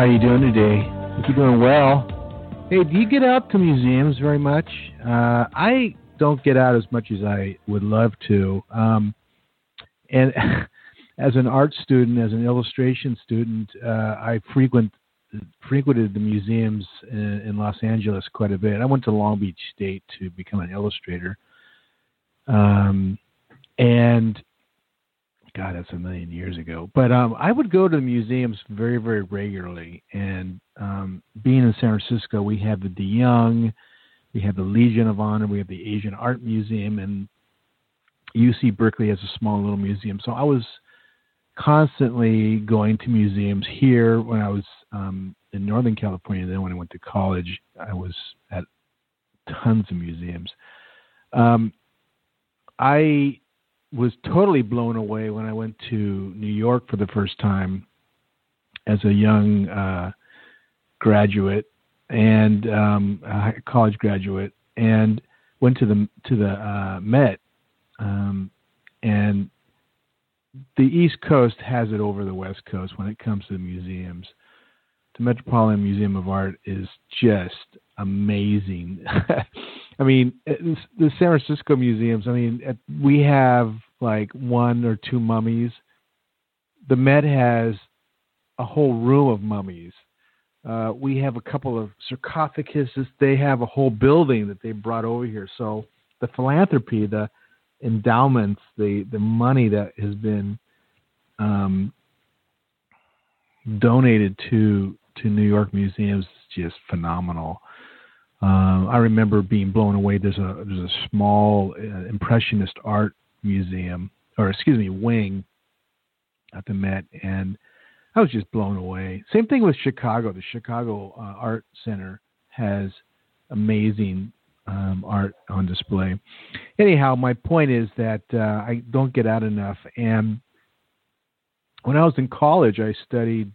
How you doing today? Hope you're doing well. Hey, do you get out to museums very much? I don't get out as much as I would love to. And as an art student, as an illustration student, I frequented the museums in Los Angeles quite a bit. I went to Long Beach State to become an illustrator. And God, that's a million years ago. But I would go to the museums very, very regularly. And being in San Francisco, we have the De Young, we have the Legion of Honor, we have the Asian Art Museum, and UC Berkeley has a small little museum. So I was constantly going to museums here when I was in Northern California. Then when I went to college, I was at tons of museums. I was totally blown away when I went to New York for the first time as a young graduate and college graduate, and went to the Met. And the East Coast has it over the West Coast when it comes to the museums. The Metropolitan Museum of Art is just amazing. I mean, the San Francisco museums, I mean, we have like one or two mummies. The Met has a whole room of mummies. We have a couple of sarcophaguses. They have a whole building that they brought over here. So the philanthropy, the endowments, the money that has been donated to New York museums is just phenomenal. I remember being blown away. There's a small impressionist art museum, wing at the Met, and I was just blown away. Same thing with Chicago. The Chicago Art Center has amazing art on display. Anyhow, my point is that I don't get out enough. And when I was in college, I studied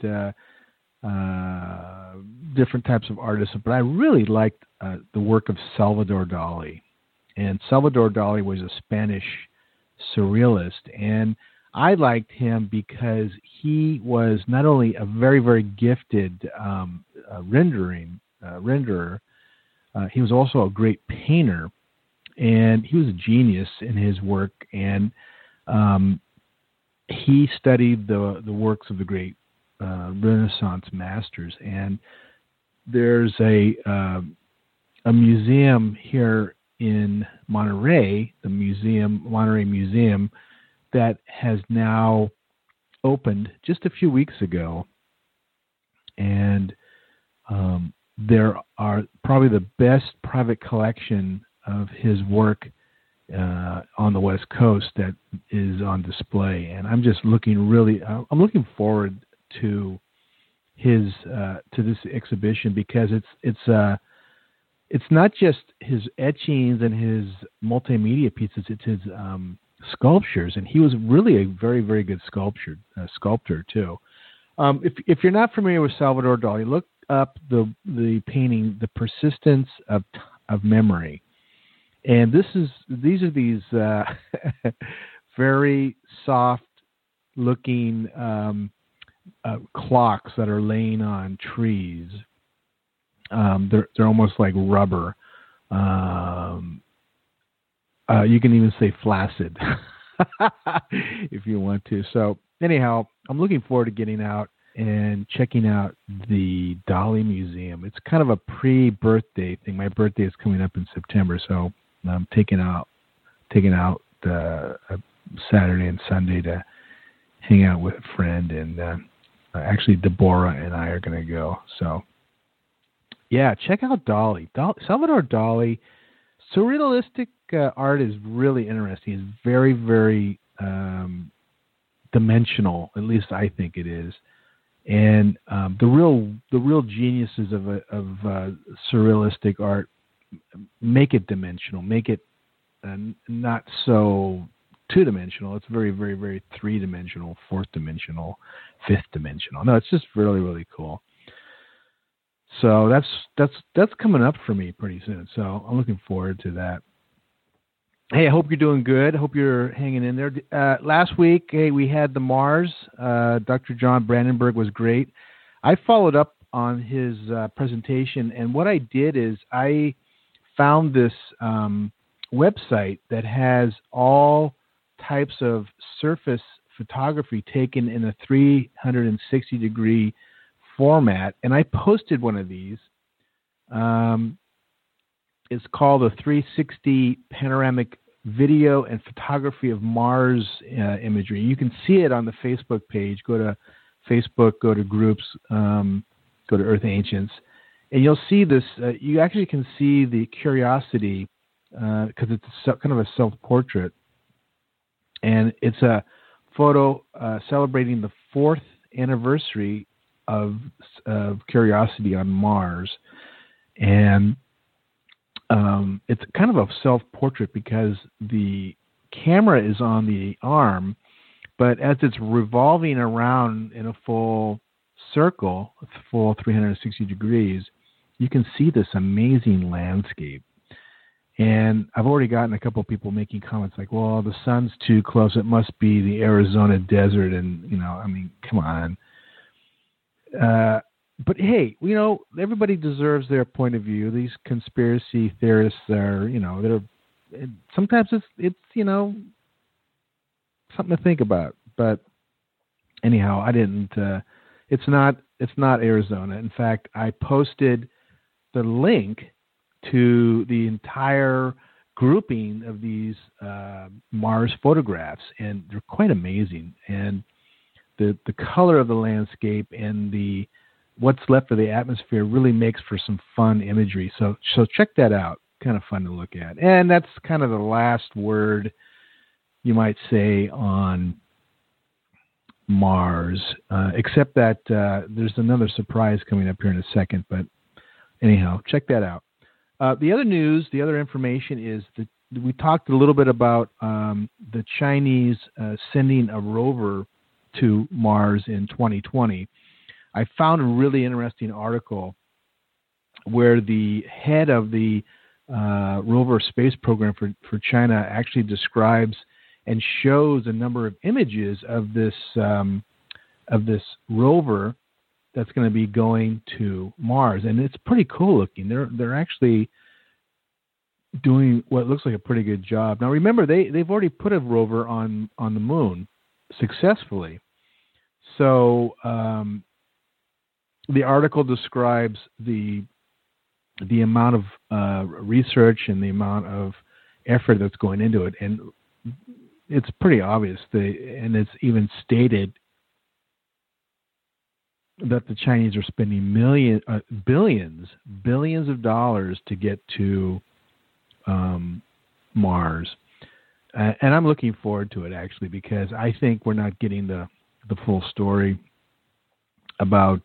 different types of artists, but I really liked the work of Salvador Dali. And Salvador Dali was a Spanish surrealist, and I liked him because he was not only a very, very gifted renderer, he was also a great painter, and he was a genius in his work. And he studied the works of the great Renaissance masters. And there's a museum here in Monterey, the Monterey Museum, that has now opened just a few weeks ago. And there are probably the best private collection of his work on the West Coast that is on display. And I'm just I'm looking forward to this exhibition, because it's not just his etchings and his multimedia pieces, it's his sculptures, and he was really a very, very good sculptor too. If you're not familiar with Salvador Dali, look up the painting, The Persistence of Memory, and these are very soft looking clocks that are laying on trees. They're almost like rubber. You can even say flaccid if you want to. So anyhow, I'm looking forward to getting out and checking out the Dali Museum. It's kind of a pre-birthday thing. My birthday is coming up in September, so I'm taking out Saturday and Sunday to hang out with a friend, and actually Deborah and I are going to go. So yeah, check out Dali. Salvador Dali. Surrealistic art is really interesting. It's very, very dimensional. At least I think it is. And the real geniuses of surrealistic art make it dimensional, make it not so two-dimensional. It's very, very, very three-dimensional, fourth-dimensional, fifth-dimensional. No, it's just really, really cool. So that's coming up for me pretty soon. So I'm looking forward to that. Hey, I hope you're doing good. I hope you're hanging in there. Last week, we had the Mars. Dr. John Brandenburg was great. I followed up on his presentation, and what I did is I found this website that has all types of surface photography taken in a 360-degree format, and I posted one of these. It's called a 360 Panoramic Video and Photography of Mars Imagery. You can see it on the Facebook page. Go to Facebook, go to groups, go to Earth Ancients, and you'll see this. You actually can see the Curiosity because it's kind of a self-portrait, and it's a photo celebrating the 4th anniversary of Curiosity on Mars, and it's kind of a self-portrait because the camera is on the arm, but as it's revolving around in a full circle, a full 360 degrees, you can see this amazing landscape. And I've already gotten a couple of people making comments like, well, the sun's too close. It must be the Arizona desert. And, I mean, come on. But hey, everybody deserves their point of view. These conspiracy theorists are, sometimes it's something to think about. But anyhow, I didn't. It's not Arizona. In fact, I posted the link to the entire grouping of these Mars photographs, and they're quite amazing. And the color of the landscape and what's left of the atmosphere really makes for some fun imagery. So check that out. Kind of fun to look at. And that's kind of the last word, you might say, on Mars, except that there's another surprise coming up here in a second. But anyhow, check that out. The other information is that we talked a little bit about the Chinese sending a rover to Mars in 2020. I found a really interesting article where the head of the rover space program for China actually describes and shows a number of images of this rover that's going to be going to Mars, and it's pretty cool looking. They're actually doing what looks like a pretty good job. Now, remember, they've already put a rover on the moon successfully. So the article describes the amount of research and the amount of effort that's going into it, and it's pretty obvious. And it's even stated that the Chinese are spending billions of dollars to get to Mars. And I'm looking forward to it, actually, because I think we're not getting the full story about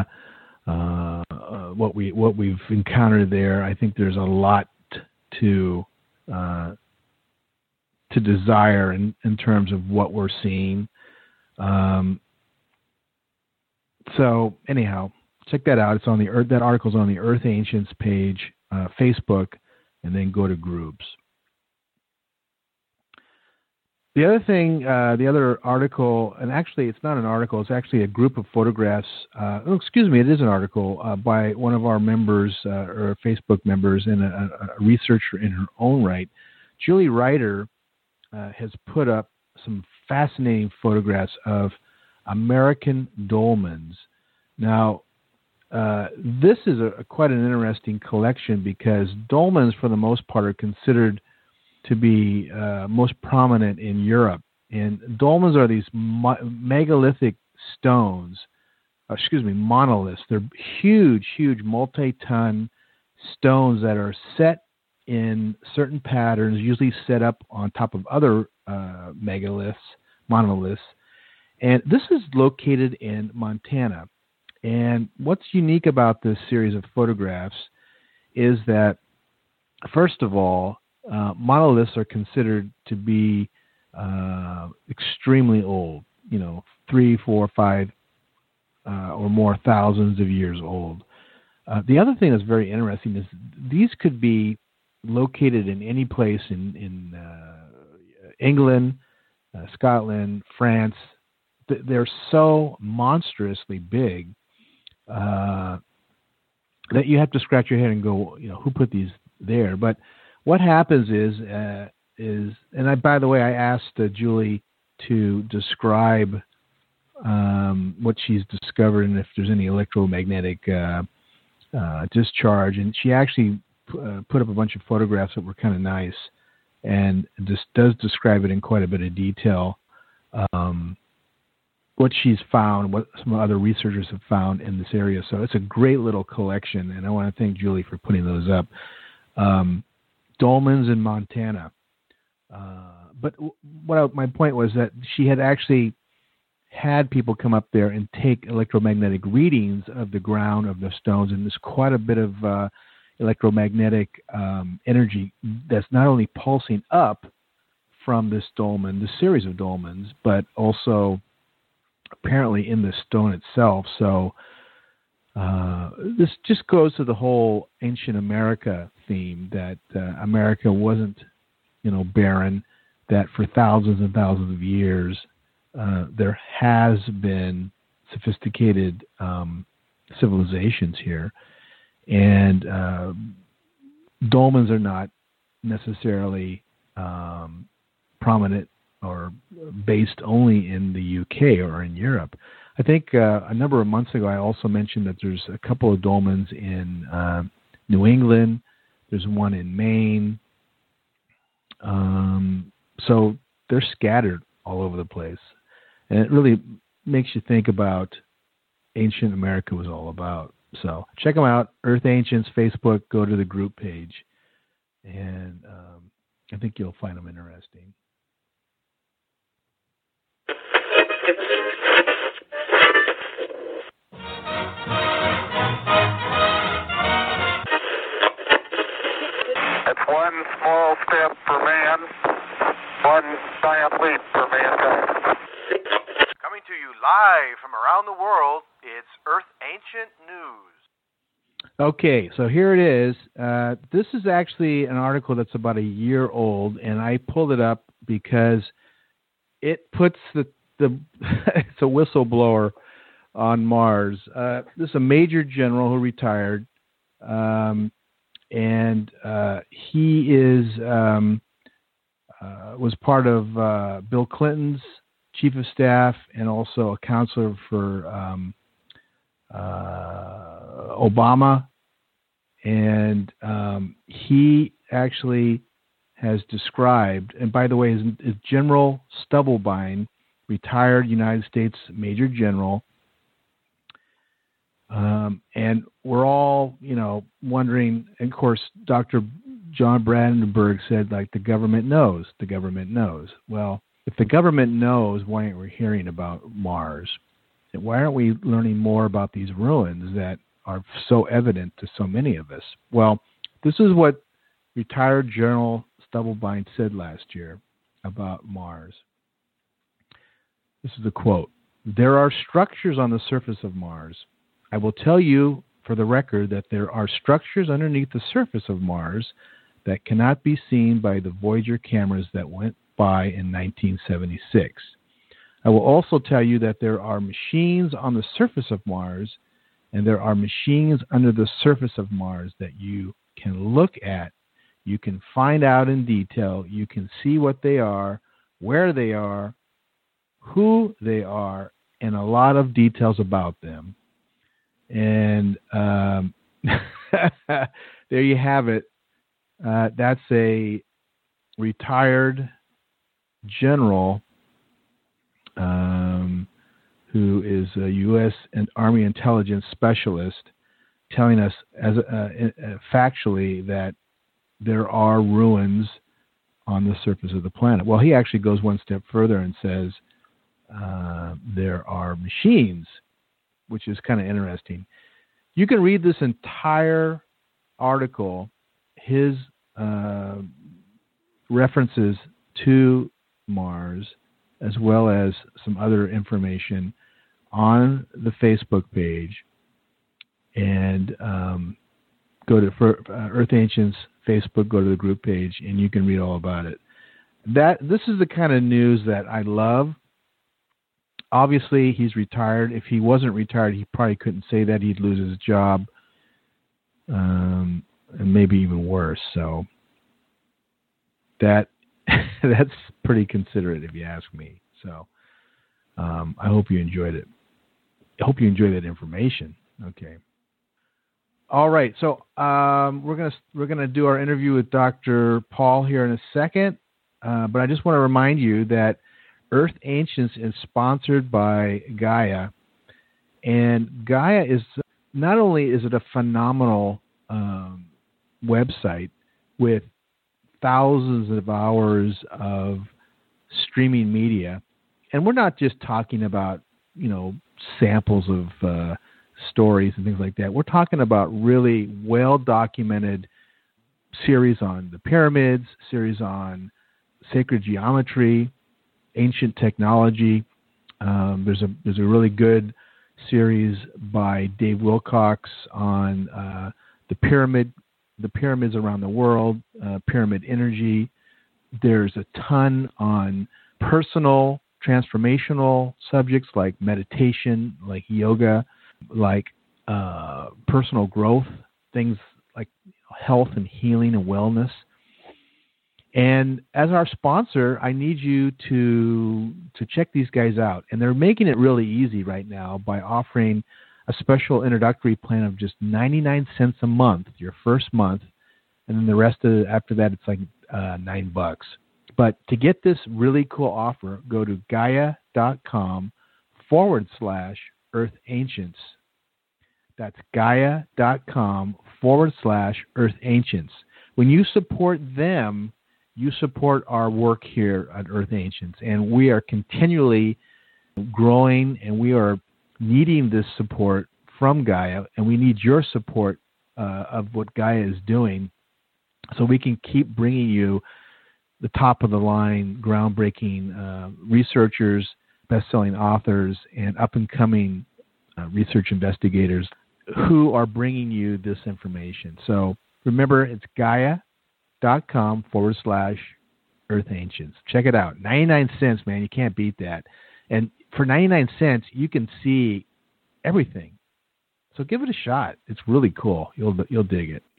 what we've encountered there. I think there's a lot to desire in terms of what we're seeing. So anyhow, check that out. It's on the Earth. That article's on the Earth Ancients page, Facebook, and then go to groups. The other thing, the other article, and actually it's not an article, it's actually a group of photographs. It is an article by one of our members, or Facebook members, and a researcher in her own right. Julie Ryder has put up some fascinating photographs of American dolmens. Now, this is quite an interesting collection because dolmens, for the most part, are considered to be most prominent in Europe. And dolmens are these megalithic stones, monoliths. They're huge, multi-ton stones that are set in certain patterns, usually set up on top of other monoliths. And this is located in Montana. And what's unique about this series of photographs is that, first of all, monoliths are considered to be extremely old, 3, 4, 5 or more thousands of years old. The other thing that's very interesting is these could be located in any place in England, Scotland, France. They're so monstrously big that you have to scratch your head and go, who put these there? But what happens is, and by the way, I asked Julie to describe what she's discovered and if there's any electromagnetic discharge, and she actually put up a bunch of photographs that were kind of nice, and just does describe it in quite a bit of detail. What she's found, what some other researchers have found in this area. So it's a great little collection, and I want to thank Julie for putting those up. Dolmens in Montana. But my point was that she had actually had people come up there and take electromagnetic readings of the ground of the stones, and there's quite a bit of electromagnetic energy that's not only pulsing up from this dolmen, the series of dolmens, but also apparently in the stone itself. So this just goes to the whole ancient America theme, that America wasn't, barren, that for thousands and thousands of years there has been sophisticated civilizations here. And dolmens are not necessarily prominent or based only in the UK or in Europe. I think a number of months ago I also mentioned that there's a couple of dolmens in New England. There's one in Maine. So they're scattered all over the place. And it really makes you think about ancient America was all about. So check them out, Earth Ancients Facebook. Go to the group page, and I think you'll find them interesting. It's one small step for man, one giant leap for mankind. Coming to you live from around the world, it's Earth Ancient News. Okay, so here it is. This is actually an article that's about a year old, and I pulled it up because it puts the it's a whistleblower on Mars. This is a major general who retired, and he was part of Bill Clinton's chief of staff and also a counselor for Obama, and he actually has described, and by the way, is General Stubblebine, retired United States Major General, and we're all, wondering, and of course, Dr. John Brandenburg said, the government knows. The government knows. Well, if the government knows, why aren't we hearing about Mars? And why aren't we learning more about these ruins that are so evident to so many of us? Well, this is what retired General Stubblebine said last year about Mars. This is a quote. "There are structures on the surface of Mars. I will tell you for the record that there are structures underneath the surface of Mars that cannot be seen by the Voyager cameras that went by in 1976. I will also tell you that there are machines on the surface of Mars, and there are machines under the surface of Mars that you can look at. You can find out in detail. You can see what they are, where they are, who they are, and a lot of details about them." And there you have it. That's a retired general who is a U.S. and Army intelligence specialist, telling us factually that there are ruins on the surface of the planet. Well, he actually goes one step further and says there are machines, which is kind of interesting. You can read this entire article, his references to Mars, as well as some other information on the Facebook page, and go to Earth Ancients Facebook, go to the group page, and you can read all about it. This is the kind of news that I love. obviously, he's retired. If he wasn't retired, he probably couldn't say that. He'd lose his job, and maybe even worse. So that's pretty considerate, if you ask me. So I hope you enjoyed it. I hope you enjoyed that information. Okay. All right. So we're gonna do our interview with Dr. Paul here in a second, but I just want to remind you that Earth Ancients is sponsored by Gaia, and Gaia is not only is it a phenomenal website with thousands of hours of streaming media, and we're not just talking about samples of stories and things like that. We're talking about really well-documented series on the pyramids, series on sacred geometry, ancient technology. There's a really good series by Dave Wilcox on the pyramids around the world, pyramid energy. There's a ton on personal, transformational subjects like meditation, like yoga, like personal growth, things like health and healing and wellness. And as our sponsor, I need you to check these guys out. And they're making it really easy right now by offering a special introductory plan of just 99 cents a month, your first month, and then the rest of after that it's like $9. But to get this really cool offer, go to Gaia.com/EarthAncients. That's Gaia.com/EarthAncients. When you support them, you support our work here at Earth Ancients, and we are continually growing, and we are needing this support from Gaia, and we need your support of what Gaia is doing so we can keep bringing you the top-of-the-line, groundbreaking researchers, best-selling authors, and up-and-coming research investigators who are bringing you this information. So remember, it's Gaia.com/EarthAncients. Check it out. 99 cents, man. You can't beat that. And for 99 cents, you can see everything. So give it a shot. It's really cool. You'll dig it.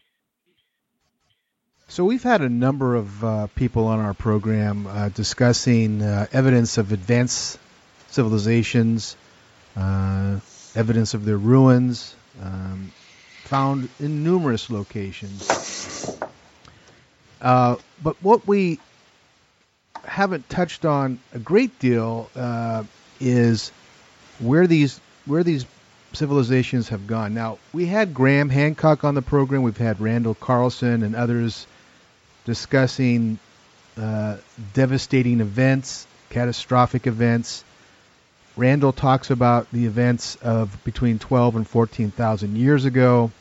So we've had a number of people on our program discussing evidence of advanced civilizations, evidence of their ruins, found in numerous locations. But what we haven't touched on a great deal is where these civilizations have gone. Now, we had Graham Hancock on the program. We've had Randall Carlson and others discussing devastating events, catastrophic events. Randall talks about the events of between 12 and 14,000 years ago,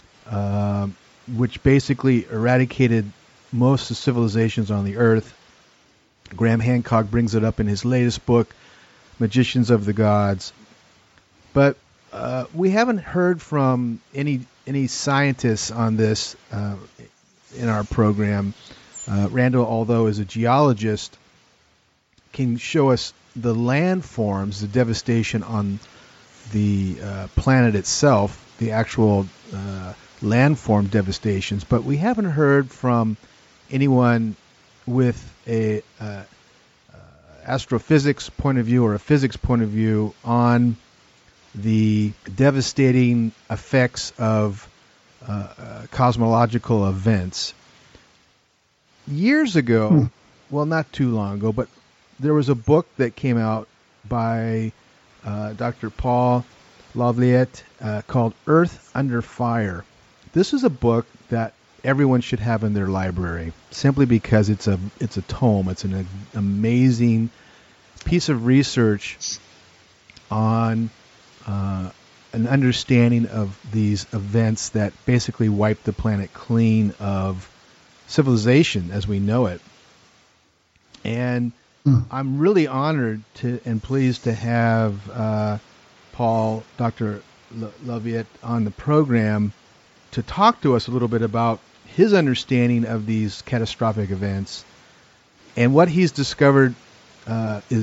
which basically eradicated most of the civilizations on the earth. Graham Hancock brings it up in his latest book, Magicians of the Gods. But we haven't heard from any scientists on this in our program. Randall, although is a geologist, can show us the landforms, the devastation on the planet itself, the actual landform devastations. But we haven't heard from anyone with a astrophysics point of view or a physics point of view on the devastating effects of cosmological events. Years ago, well, not too long ago, but there was a book that came out by Dr. Paul Laviolette called Earth Under Fire. This is a book that everyone should have in their library, simply because it's a tome. It's an amazing piece of research on an understanding of these events that basically wiped the planet clean of civilization as we know it. And I'm really honored and pleased to have Paul, Dr. Laviolette, on the program to talk to us a little bit about his understanding of these catastrophic events. And what he's discovered is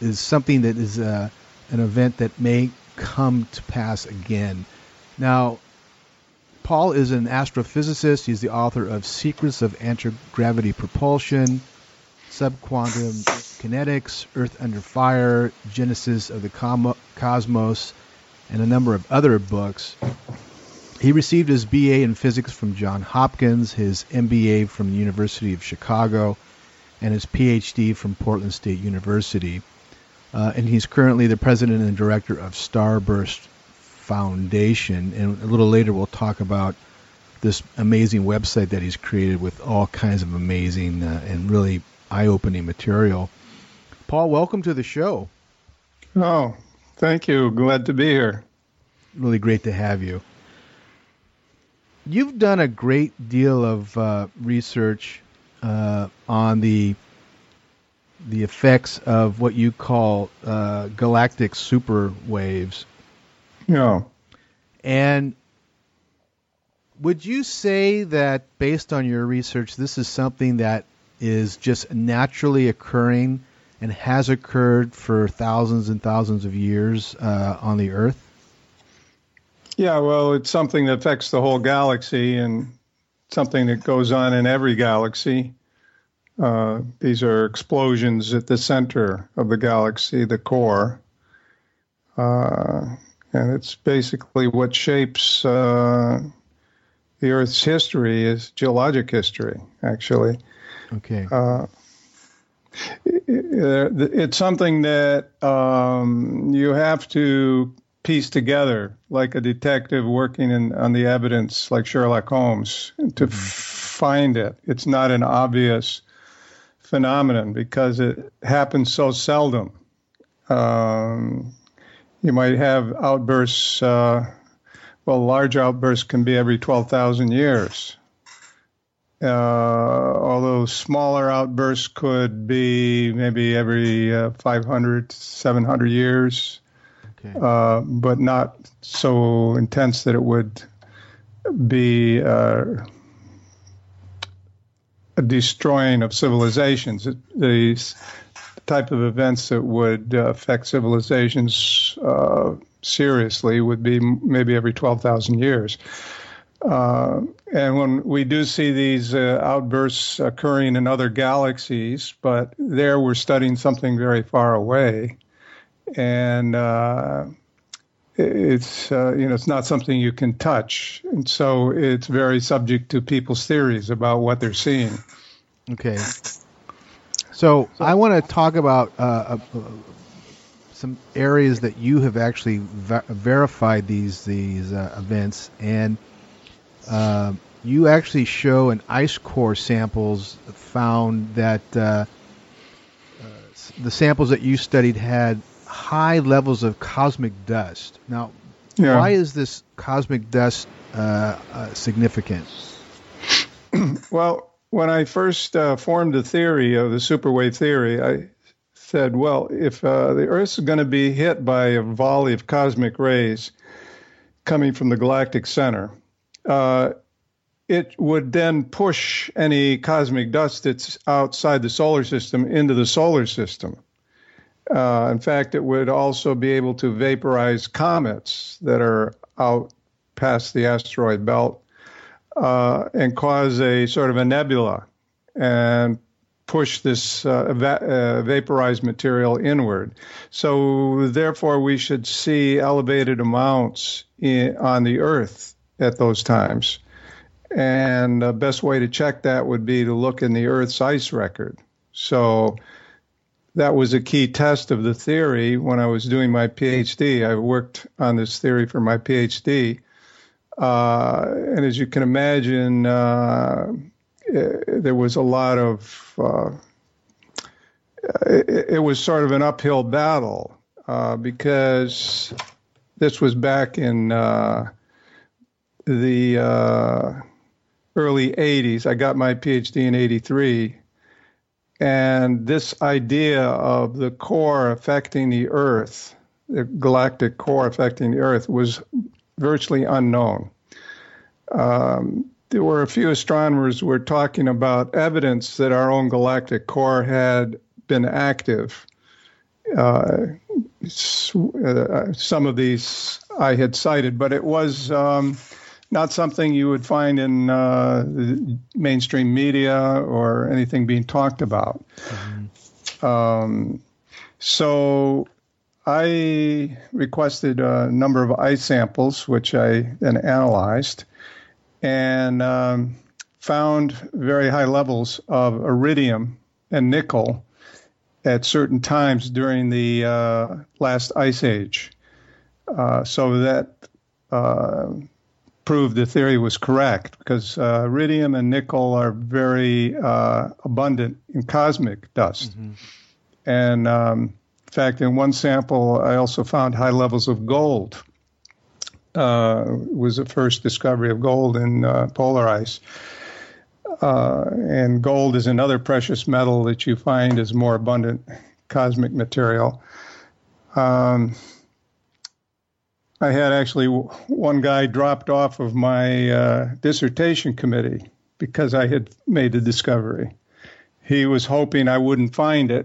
is something that is an event that may come to pass again. Now, Paul is an astrophysicist. He's the author of Secrets of Anti-Gravity Propulsion, Subquantum Kinetics, Earth Under Fire, Genesis of the Cosmos, and a number of other books. He received his BA in physics from Johns Hopkins, his MBA from the University of Chicago, and his PhD from Portland State University. And he's currently the president and director of Starburst Foundation. And a little later we'll talk about this amazing website that he's created with all kinds of amazing and really eye-opening material. Paul, welcome to the show. Oh, thank you. Glad to be here. Really great to have you. You've done a great deal of research on the effects of what you call galactic super waves. Yeah. And would you say that, based on your research, this is something that is just naturally occurring and has occurred for thousands and thousands of years on the Earth? Yeah, well, it's something that affects the whole galaxy and something that goes on in every galaxy. These are explosions at the center of the galaxy, the core. And it's basically what shapes the Earth's history, is geologic history, actually. Okay. It's something that you have to piece together, like a detective working on the evidence, like Sherlock Holmes, to find it. It's not an obvious phenomenon because it happens so seldom. You might have outbursts, large outbursts can be every 12,000 years. Although smaller outbursts could be maybe every 500, 700 years. Okay. But not so intense that it would be a destroying of civilizations. These type of events that would affect civilizations seriously would be maybe every 12,000 years. And when we do see these outbursts occurring in other galaxies, but there we're studying something very far away. And it's not something you can touch, and so it's very subject to people's theories about what they're seeing. Okay. So I want to talk about some areas that you have actually verified these events, and you actually show in ice core samples found that the samples that you studied had high levels of cosmic dust. Now, why is this cosmic dust significant? Well, when I first formed the theory of the superwave theory, I said, well, if the Earth is going to be hit by a volley of cosmic rays coming from the galactic center, it would then push any cosmic dust that's outside the solar system into the solar system. In fact, it would also be able to vaporize comets that are out past the asteroid belt and cause a sort of a nebula and push this vaporized material inward. So therefore, we should see elevated amounts on the Earth at those times. And the best way to check that would be to look in the Earth's ice record. So that was a key test of the theory when I was doing my PhD. I worked on this theory for my PhD. And as you can imagine, there was a lot of, it was sort of an uphill battle because this was back in the early 80s. I got my PhD in 83. And this idea of the core affecting the Earth, the galactic core affecting the Earth, was virtually unknown. There were a few astronomers who were talking about evidence that our own galactic core had been active. some of these I had cited, but it was not something you would find in the mainstream media or anything being talked about. So I requested a number of ice samples, which I then analyzed, and found very high levels of iridium and nickel at certain times during the last ice age. So that proved the theory was correct, because iridium and nickel are very abundant in cosmic dust. And in fact, in one sample, I also found high levels of gold. It was the first discovery of gold in polar ice. And gold is another precious metal that you find is more abundant cosmic material. I had actually one guy dropped off of my dissertation committee because I had made the discovery. He was hoping I wouldn't find it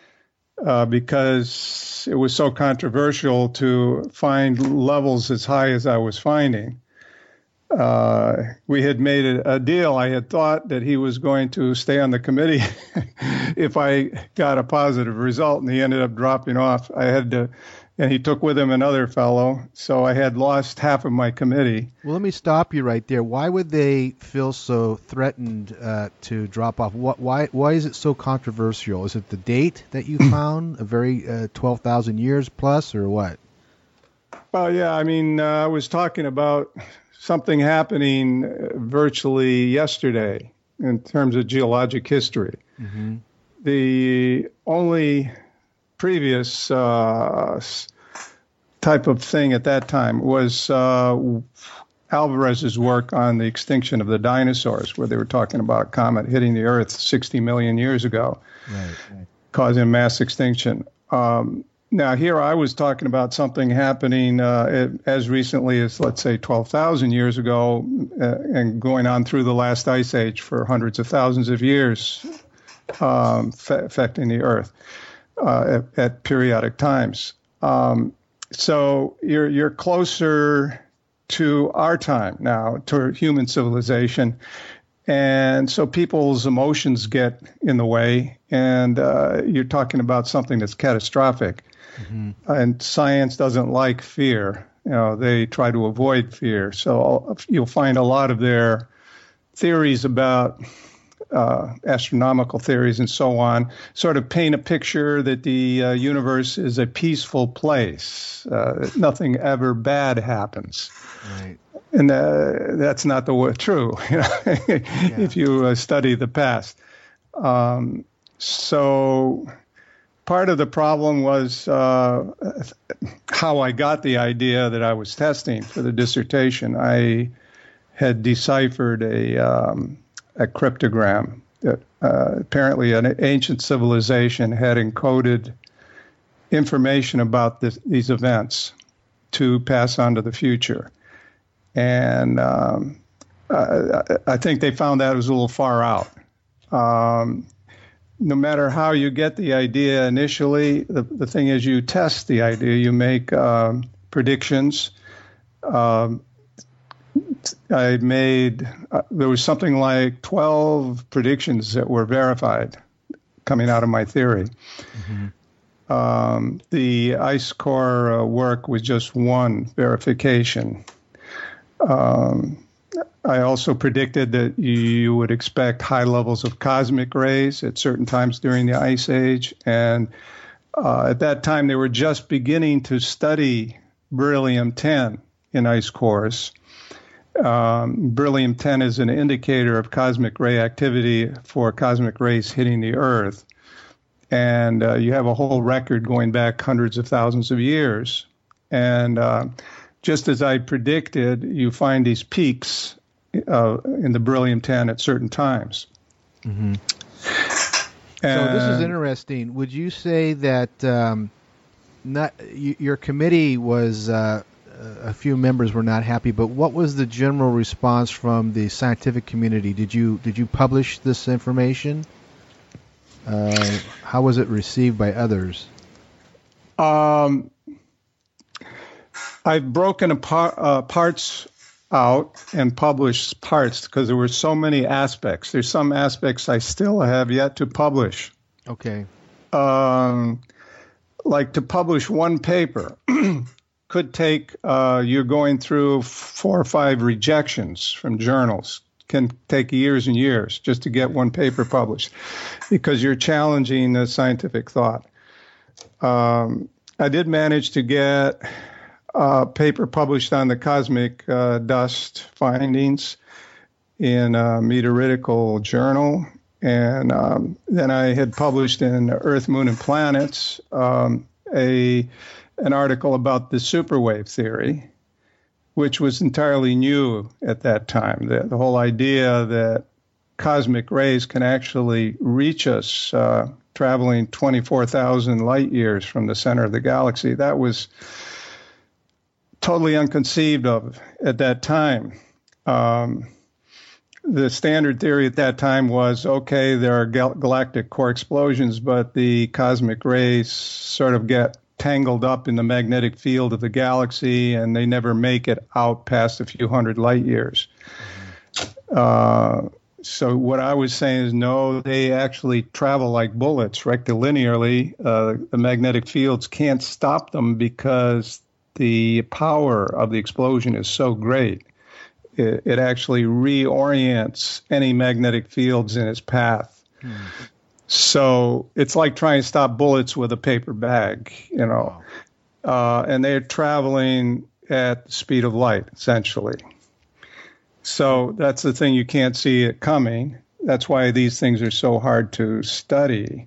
because it was so controversial to find levels as high as I was finding. We had made a deal. I had thought that he was going to stay on the committee if I got a positive result, and he ended up dropping off. And he took with him another fellow, so I had lost half of my committee. Well, let me stop you right there. Why would they feel so threatened to drop off? Why is it so controversial? Is it the date that you found, a very 12,000 years plus, or what? Well, yeah, I mean, I was talking about something happening virtually yesterday in terms of geologic history. The only previous type of thing at that time was Alvarez's work on the extinction of the dinosaurs, where they were talking about a comet hitting the Earth 60 million years ago, causing mass extinction. Now, here I was talking about something happening as recently as, let's say, 12,000 years ago and going on through the last ice age for hundreds of thousands of years, affecting the Earth at periodic times. So you're closer to our time now, to human civilization. And so people's emotions get in the way, and you're talking about something that's catastrophic. And science doesn't like fear. They try to avoid fear. So you'll find a lot of their theories about astronomical theories and so on sort of paint a picture that the universe is a peaceful place. Nothing ever bad happens. Right. And that's not true if you study the past. So part of the problem was how I got the idea that I was testing for the dissertation. I had deciphered a cryptogram that apparently an ancient civilization had encoded information about these events to pass on to the future. And I think they found that it was a little far out. No matter how you get the idea initially, the thing is you test the idea, you make predictions. I made, there was something like 12 predictions that were verified coming out of my theory. The ice core work was just one verification. I also predicted that you would expect high levels of cosmic rays at certain times during the ice age. And at that time, they were just beginning to study beryllium-10 in ice cores. Beryllium-10 is an indicator of cosmic ray activity for cosmic rays hitting the Earth. And you have a whole record going back hundreds of thousands of years. And just as I predicted, you find these peaks in the beryllium-10 at certain times. So this is interesting. Would you say that your committee was a few members were not happy, but what was the general response from the scientific community? Did you publish this information? How was it received by others? I've broken parts out and published parts because there were so many aspects. There's some aspects I still have yet to publish. Okay. Like to publish one paper could take, you're going through 4 or 5 rejections from journals. Can take years and years just to get one paper published because you're challenging the scientific thought. I did manage to get a paper published on the cosmic dust findings in a meteoritical journal. And then I had published in Earth, Moon, and Planets an article about the superwave theory, which was entirely new at that time. The whole idea that cosmic rays can actually reach us traveling 24,000 light years from the center of the galaxy, that was totally unconceived of at that time. The standard theory at that time was, okay, there are galactic core explosions, but the cosmic rays sort of get tangled up in the magnetic field of the galaxy, and they never make it out past a few hundred light years. So what I was saying is, no, they actually travel like bullets rectilinearly. The magnetic fields can't stop them because the power of the explosion is so great. It actually reorients any magnetic fields in its path. So it's like trying to stop bullets with a paper bag, you know. And they're traveling at the speed of light, essentially. So that's the thing, you can't see it coming. That's why these things are so hard to study.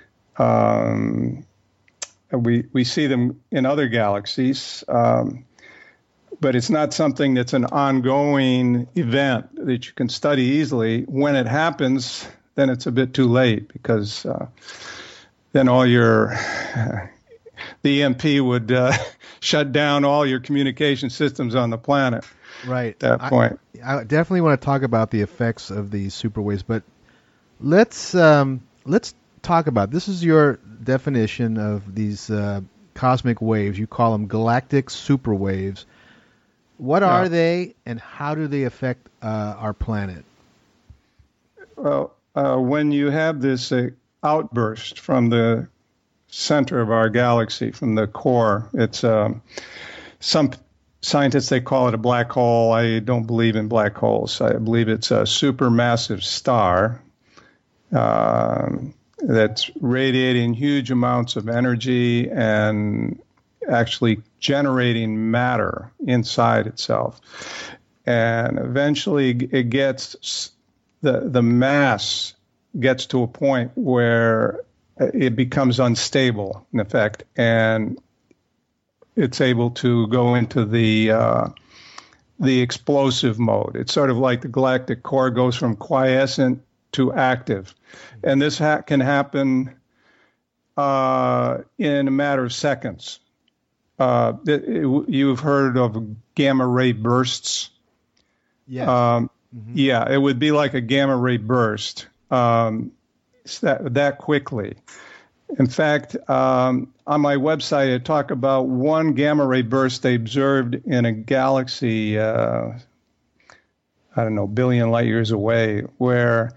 We see them in other galaxies, but it's not something that's an ongoing event that you can study easily. When it happens, then it's a bit too late because then all the EMP would shut down all your communication systems on the planet. Right. At that point. I definitely want to talk about the effects of these superwaves, but let's talk about, this is your definition of these cosmic waves. You call them galactic superwaves. What are they, and how do they affect our planet? Well, when you have this outburst from the center of our galaxy, from the core, it's some scientists, they call it a black hole. I don't believe in black holes. I believe it's a supermassive star that's radiating huge amounts of energy and actually generating matter inside itself. And eventually it gets, the mass gets to a point where it becomes unstable, in effect, and it's able to go into the explosive mode. It's sort of like the galactic core goes from quiescent to active. And this can happen in a matter of seconds. You've heard of gamma ray bursts? Yeah. Yeah, it would be like a gamma ray burst that quickly. In fact, on my website, I talk about one gamma ray burst they observed in a galaxy, billion light years away, where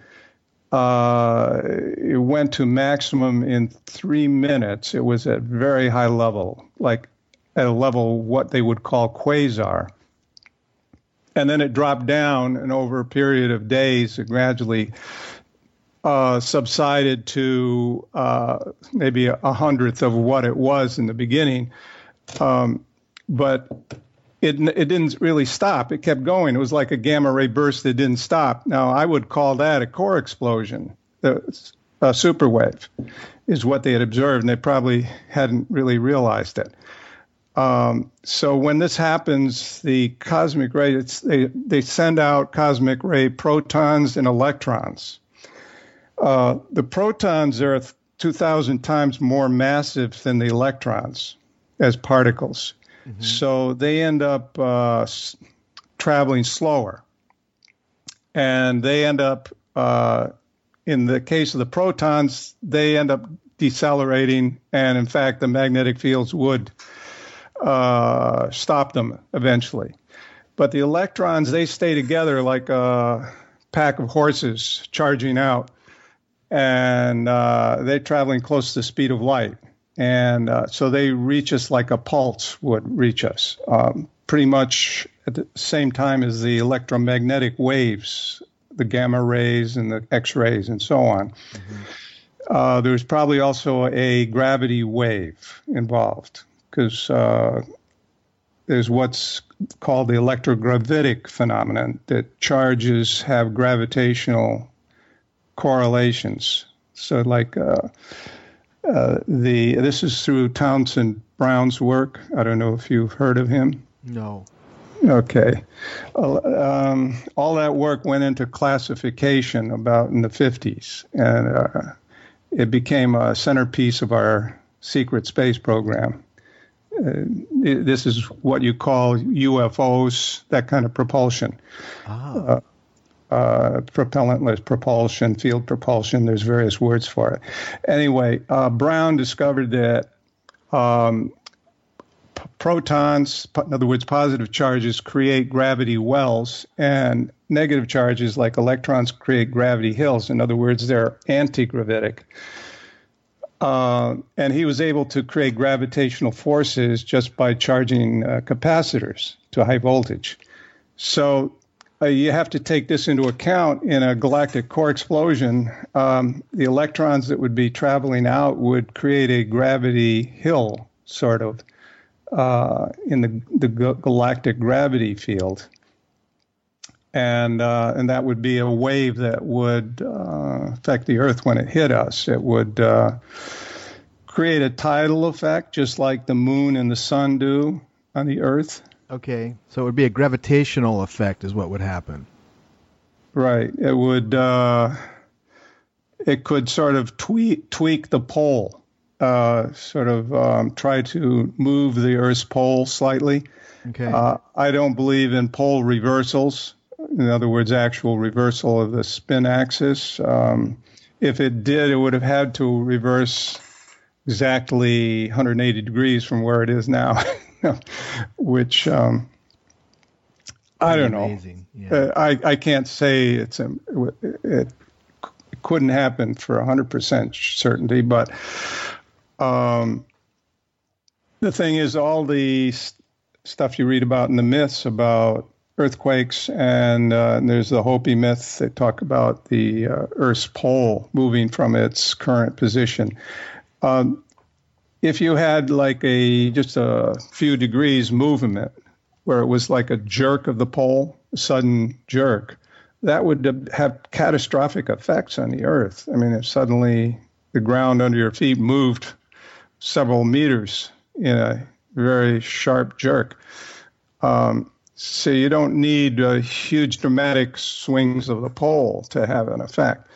it went to maximum in 3 minutes. It was at very high level, like at a level what they would call quasar. And then it dropped down, and over a period of days, it gradually subsided to maybe a hundredth of what it was in the beginning. But it didn't really stop. It kept going. It was like a gamma ray burst that didn't stop. Now, I would call that a core explosion. A superwave is what they had observed, and they probably hadn't really realized it. So when this happens, the cosmic rays, they send out cosmic ray protons and electrons. The protons are 2,000 times more massive than the electrons as particles. Mm-hmm. So they end up traveling slower. And they end up, in the case of the protons, they end up decelerating, and in fact, the magnetic fields would stop them eventually. But the electrons, they stay together like a pack of horses charging out, and they're traveling close to the speed of light. And so they reach us like a pulse would reach us, pretty much at the same time as the electromagnetic waves, the gamma rays and the X-rays and so on. Mm-hmm. There's probably also a gravity wave involved, because there's what's called the electrogravitic phenomenon, that charges have gravitational correlations. So like this is through Townsend Brown's work. I don't know if you've heard of him. No. Okay. All that work went into classification about in the 50s, and it became a centerpiece of our secret space program. This is what you call UFOs, that kind of propulsion. Propellantless propulsion, field propulsion, there's various words for it. Anyway, Brown discovered that protons, in other words, positive charges, create gravity wells, and negative charges like electrons create gravity hills. In other words, they're anti-gravitic. And he was able to create gravitational forces just by charging capacitors to high voltage. So you have to take this into account in a galactic core explosion. The electrons that would be traveling out would create a gravity hill, sort of, in the galactic gravity field. And that would be a wave that would affect the Earth when it hit us. It would create a tidal effect, just like the moon and the sun do on the Earth. Okay, so it would be a gravitational effect is what would happen. Right. It would. It could sort of tweak the pole, try to move the Earth's pole slightly. Okay. I don't believe in pole reversals. In other words, actual reversal of the spin axis. If it did, it would have had to reverse exactly 180 degrees from where it is now, which I don't know. Yeah. I can't say it couldn't happen for 100% certainty, but the thing is, all the stuff you read about in the myths about earthquakes, and there's the Hopi myth that talk about the Earth's pole moving from its current position. If you had like just a few degrees movement, where it was like a jerk of the pole, a sudden jerk, that would have catastrophic effects on the Earth. I mean, if suddenly the ground under your feet moved several meters in a very sharp jerk. So you don't need huge dramatic swings of the pole to have an effect.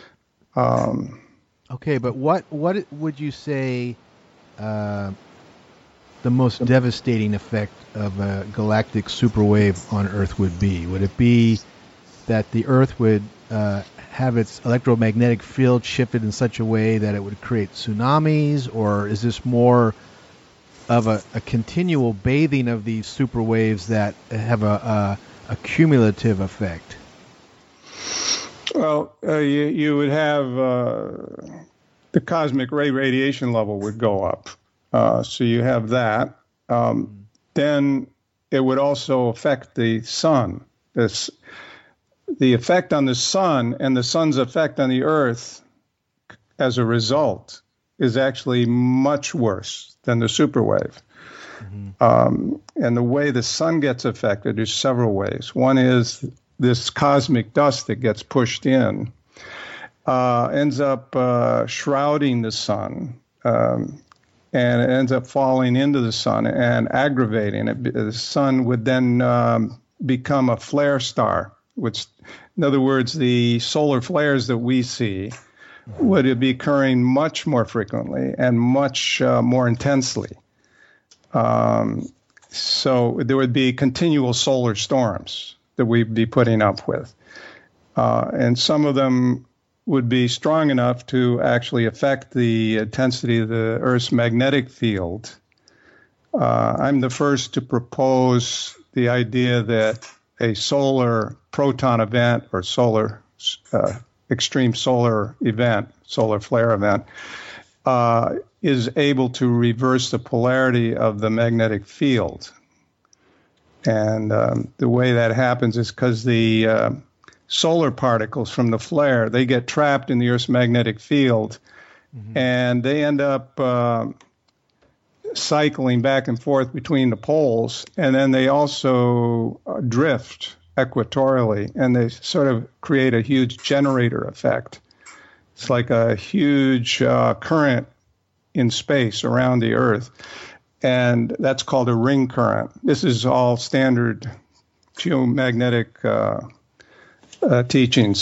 Okay, but what would you say the most devastating effect of a galactic superwave on Earth would be? Would it be that the Earth would have its electromagnetic field shifted in such a way that it would create tsunamis, or is this more of a continual bathing of these super waves that have a cumulative effect? Well, you would have the cosmic ray radiation level would go up. So you have that. Then it would also affect the sun. The effect on the sun and the sun's effect on the Earth as a result is actually much worse than the superwave. Mm-hmm. And the way the sun gets affected is several ways. One is this cosmic dust that gets pushed in ends up shrouding the sun, and it ends up falling into the sun and aggravating it. The sun would then become a flare star, which, in other words, the solar flares that we see would be occurring much more frequently and much more intensely. So there would be continual solar storms that we'd be putting up with. And some of them would be strong enough to actually affect the intensity of the Earth's magnetic field. I'm the first to propose the idea that a solar proton event or extreme solar event, solar flare event, is able to reverse the polarity of the magnetic field. And the way that happens is because the solar particles from the flare, they get trapped in the Earth's magnetic field, and they end up cycling back and forth between the poles, and then they also drift equatorially, and they sort of create a huge generator effect. It's like a huge current in space around the Earth, and that's called a ring current. This is all standard geomagnetic teachings.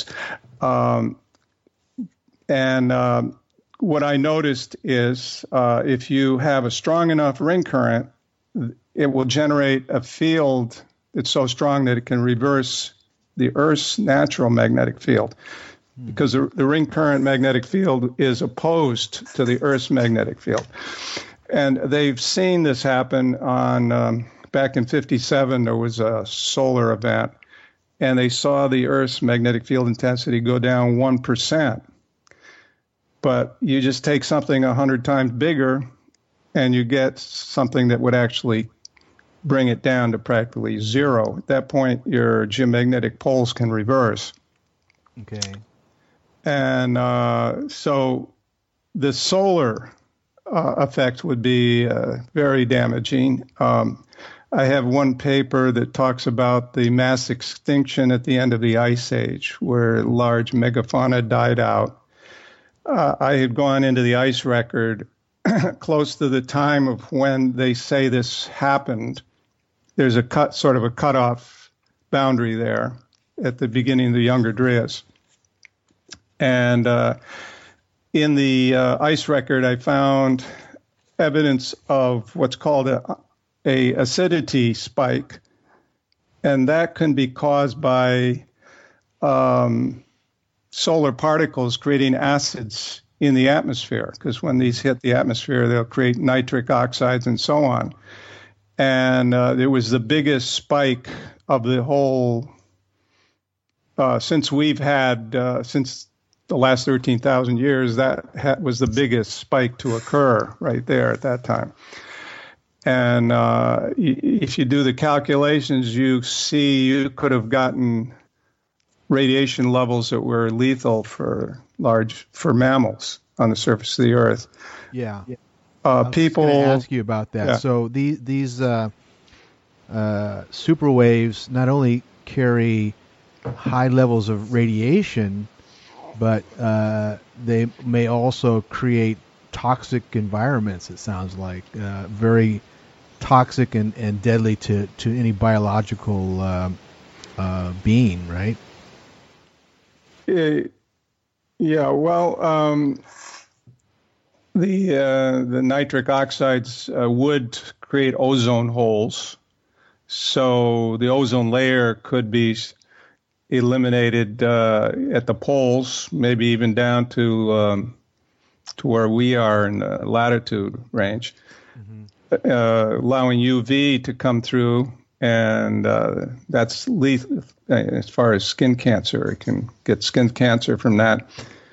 What I noticed is if you have a strong enough ring current, it will generate a field that's so strong that it can reverse the Earth's natural magnetic field, because the ring current magnetic field is opposed to the Earth's magnetic field. And they've seen this happen on, back in 57, there was a solar event, and they saw the Earth's magnetic field intensity go down 1%. But you just take something 100 times bigger, and you get something that would actually bring it down to practically zero. At that point, your geomagnetic poles can reverse. Okay. And so the solar effect would be very damaging. I have one paper that talks about the mass extinction at the end of the Ice Age, where large megafauna died out. I had gone into the ice record close to the time of when they say this happened. There's a sort of a cutoff boundary there at the beginning of the Younger Dryas. And in the ice record, I found evidence of what's called a acidity spike, and that can be caused by solar particles creating acids in the atmosphere, because when these hit the atmosphere, they'll create nitric oxides and so on. And there was the biggest spike of the whole, since we've had, since the last 13,000 years, that was the biggest spike to occur right there at that time. And if you do the calculations, you see you could have gotten radiation levels that were lethal for mammals on the surface of the Earth. Yeah. People going to ask you about that. Yeah. So these super waves not only carry high levels of radiation, but they may also create toxic environments. It sounds like very toxic and deadly to any biological being, right? Yeah, well, the nitric oxides would create ozone holes, so the ozone layer could be eliminated at the poles, maybe even down to where we are in the latitude range, allowing UV to come through. And that's lethal as far as skin cancer. It can get skin cancer from that.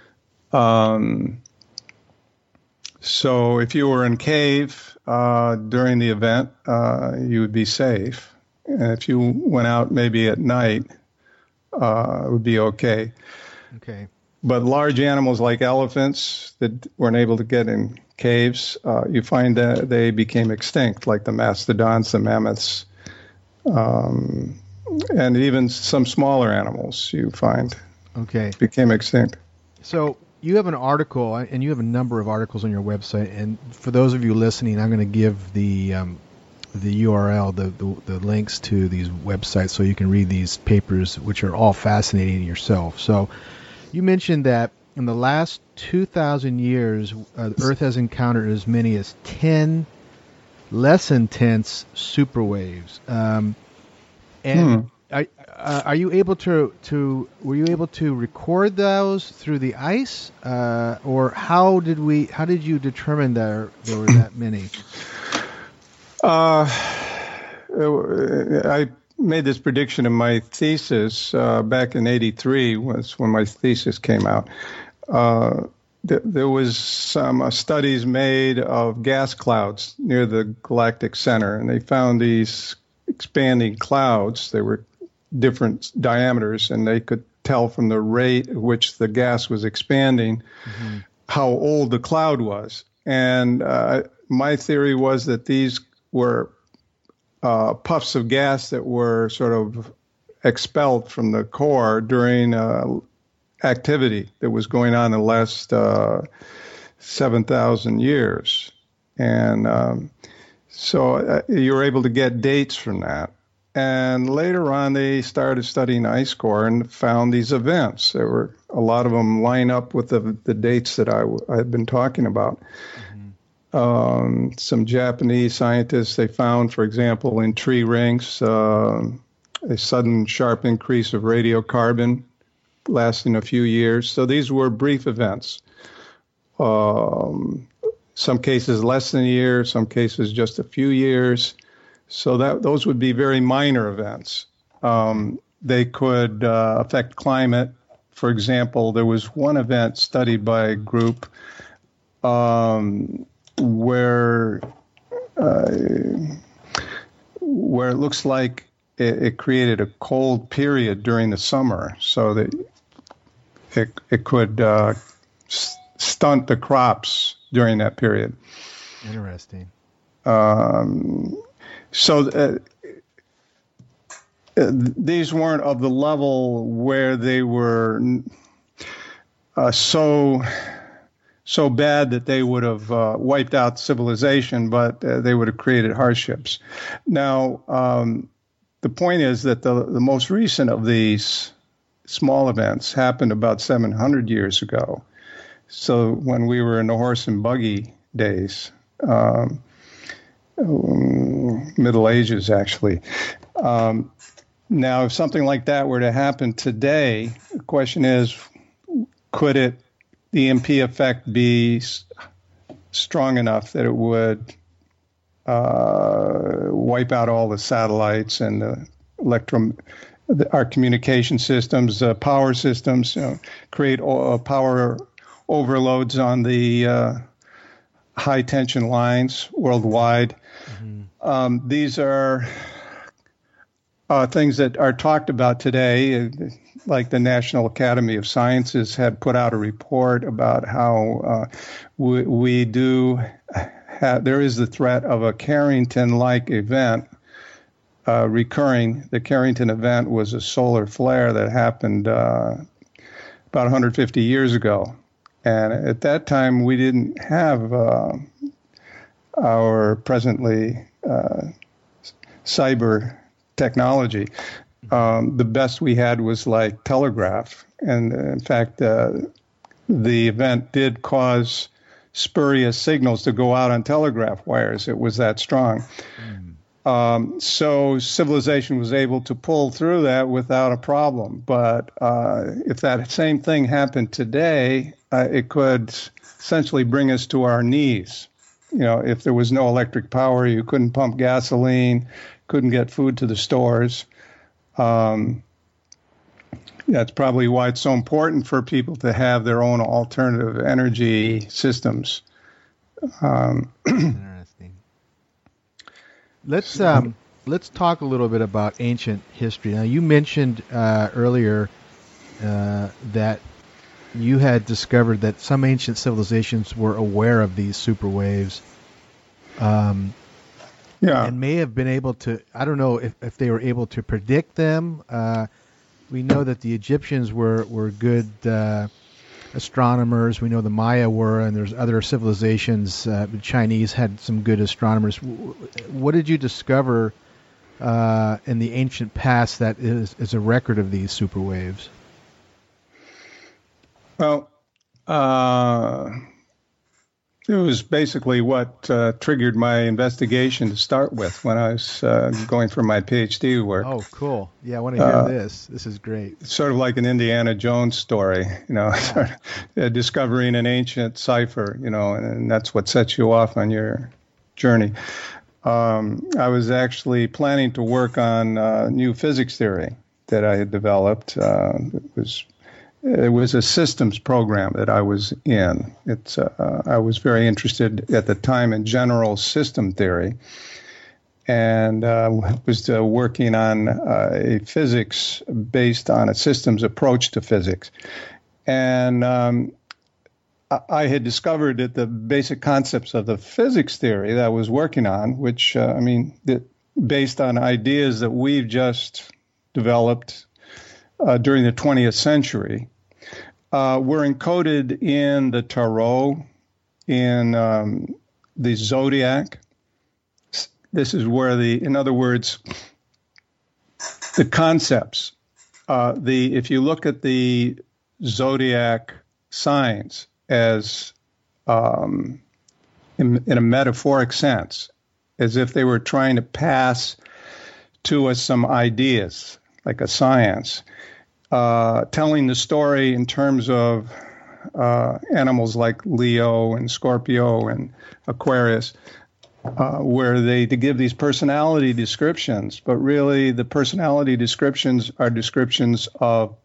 So if you were in cave during the event, you would be safe. And if you went out maybe at night, it would be okay. Okay. But large animals like elephants that weren't able to get in caves, you find that they became extinct, like the mastodons, the mammoths, and even some smaller animals you find became extinct. So you have an article, and you have a number of articles on your website. And for those of you listening, I'm going to give the URL, the links to these websites, so you can read these papers, which are all fascinating yourself. So you mentioned that in the last 2,000 years, the Earth has encountered as many as 10 less intense super waves. And Are you able to were you able to record those through the ice, or how did you determine there were that many? I made this prediction in my thesis back in '83, was when my thesis came out. There was some studies made of gas clouds near the galactic center, and they found these expanding clouds. They were different diameters, and they could tell from the rate at which the gas was expanding how old the cloud was. And my theory was that these were puffs of gas that were sort of expelled from the core during activity that was going on in the last 7,000 years. And so you were able to get dates from that. And later on, they started studying ice core and found these events. There were a lot of them line up with the dates that I had been talking about. Some Japanese scientists, they found, for example, in tree rings, a sudden sharp increase of radiocarbon lasting a few years. So these were brief events. Some cases less than a year, some cases just a few years. So those would be very minor events. They could affect climate. For example, there was one event studied by a group where it looks like it created a cold period during the summer, so that it could stunt the crops during that period. Interesting. So these weren't of the level where they were so bad that they would have wiped out civilization, but they would have created hardships. Now, the point is that the most recent of these small events happened about 700 years ago. So when we were in the horse and buggy days, Middle Ages, actually. Now, if something like that were to happen today, the question is, could the EMP effect be strong enough that it would wipe out all the satellites and our communication systems, power systems, create power overloads on the high tension lines worldwide? These are things that are talked about today, like the National Academy of Sciences had put out a report about how we do there is the threat of a Carrington-like event recurring. The Carrington event was a solar flare that happened about 150 years ago. And at that time, we didn't have our presently cyber technology. The best we had was like telegraph. And in fact, the event did cause spurious signals to go out on telegraph wires. It was that strong. So civilization was able to pull through that without a problem. But if that same thing happened today, it could essentially bring us to our knees. If there was no electric power, you couldn't pump gasoline, couldn't get food to the stores. That's probably why it's so important for people to have their own alternative energy systems. Interesting. Let's talk a little bit about ancient history. Now, you mentioned earlier that you had discovered that some ancient civilizations were aware of these super waves. And may have been able to, I don't know if they were able to predict them. We know that the Egyptians were good astronomers. We know the Maya were, and there's other civilizations. The Chinese had some good astronomers. What did you discover in the ancient past that is a record of these super waves? Well, It was basically what triggered my investigation to start with when I was going for my PhD work. Oh, cool. Yeah, I want to hear this. This is great. It's sort of like an Indiana Jones story, sort of, discovering an ancient cipher, and that's what sets you off on your journey. I was actually planning to work on new physics theory that I had developed. It was a systems program that I was in. I was very interested at the time in general system theory, and was working on a physics based on a systems approach to physics. And I had discovered that the basic concepts of the physics theory that I was working on, which, based on ideas that we've just developed during the 20th century, were encoded in the tarot, in the zodiac. This is where in other words, the concepts, if you look at the zodiac signs as in a metaphoric sense, as if they were trying to pass to us some ideas, like a science, telling the story in terms of animals like Leo and Scorpio and Aquarius, where they give these personality descriptions, but really the personality descriptions are descriptions of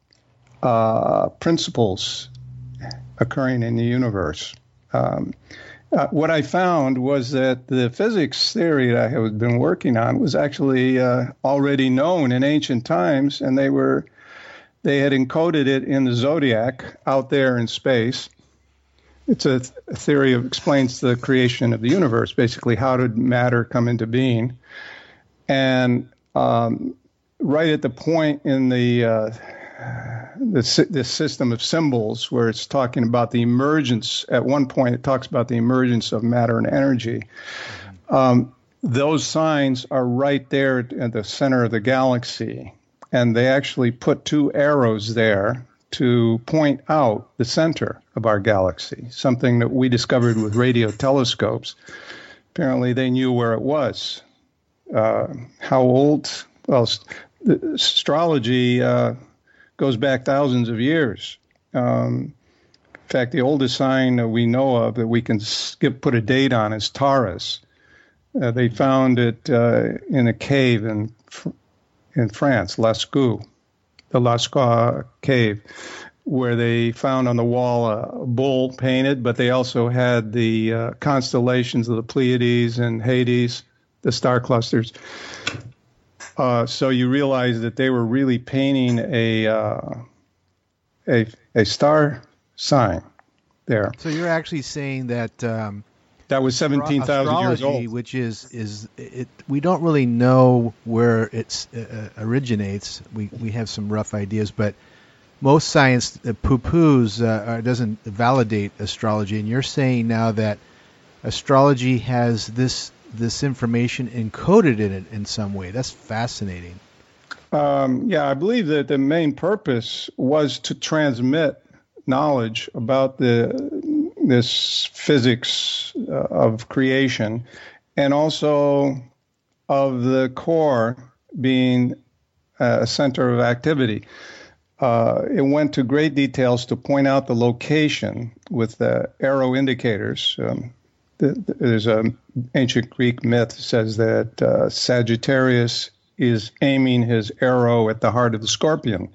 principles occurring in the universe. What I found was that the physics theory that I had been working on was actually already known in ancient times, and they had encoded it in the zodiac out there in space. It's a theory that explains the creation of the universe, basically how did matter come into being. And right at the point in this system of symbols where it's talking about the emergence, at one point it talks about the emergence of matter and energy. Those signs are right there at the center of the galaxy. And they actually put two arrows there to point out the center of our galaxy, something that we discovered with radio telescopes. Apparently they knew where it was. How old? Well, astrology goes back thousands of years. In fact, the oldest sign that we know of that we can put a date on is Taurus. They found it in a cave in France, Lascaux, the Lascaux cave, where they found on the wall a bull painted, but they also had the constellations of the Pleiades and Hades, the star clusters. So you realize that they were really painting a star sign there. So you're actually saying that that was 17,000 years old, which is we don't really know where it originates. We have some rough ideas, but most science poo-poos doesn't validate astrology. And you're saying now that astrology has this information encoded in it in some way. That's fascinating. Yeah, I believe that the main purpose was to transmit knowledge about this physics of creation, and also of the core being a center of activity. It went to great details to point out the location with the arrow indicators. There's an ancient Greek myth that says that Sagittarius is aiming his arrow at the heart of the scorpion.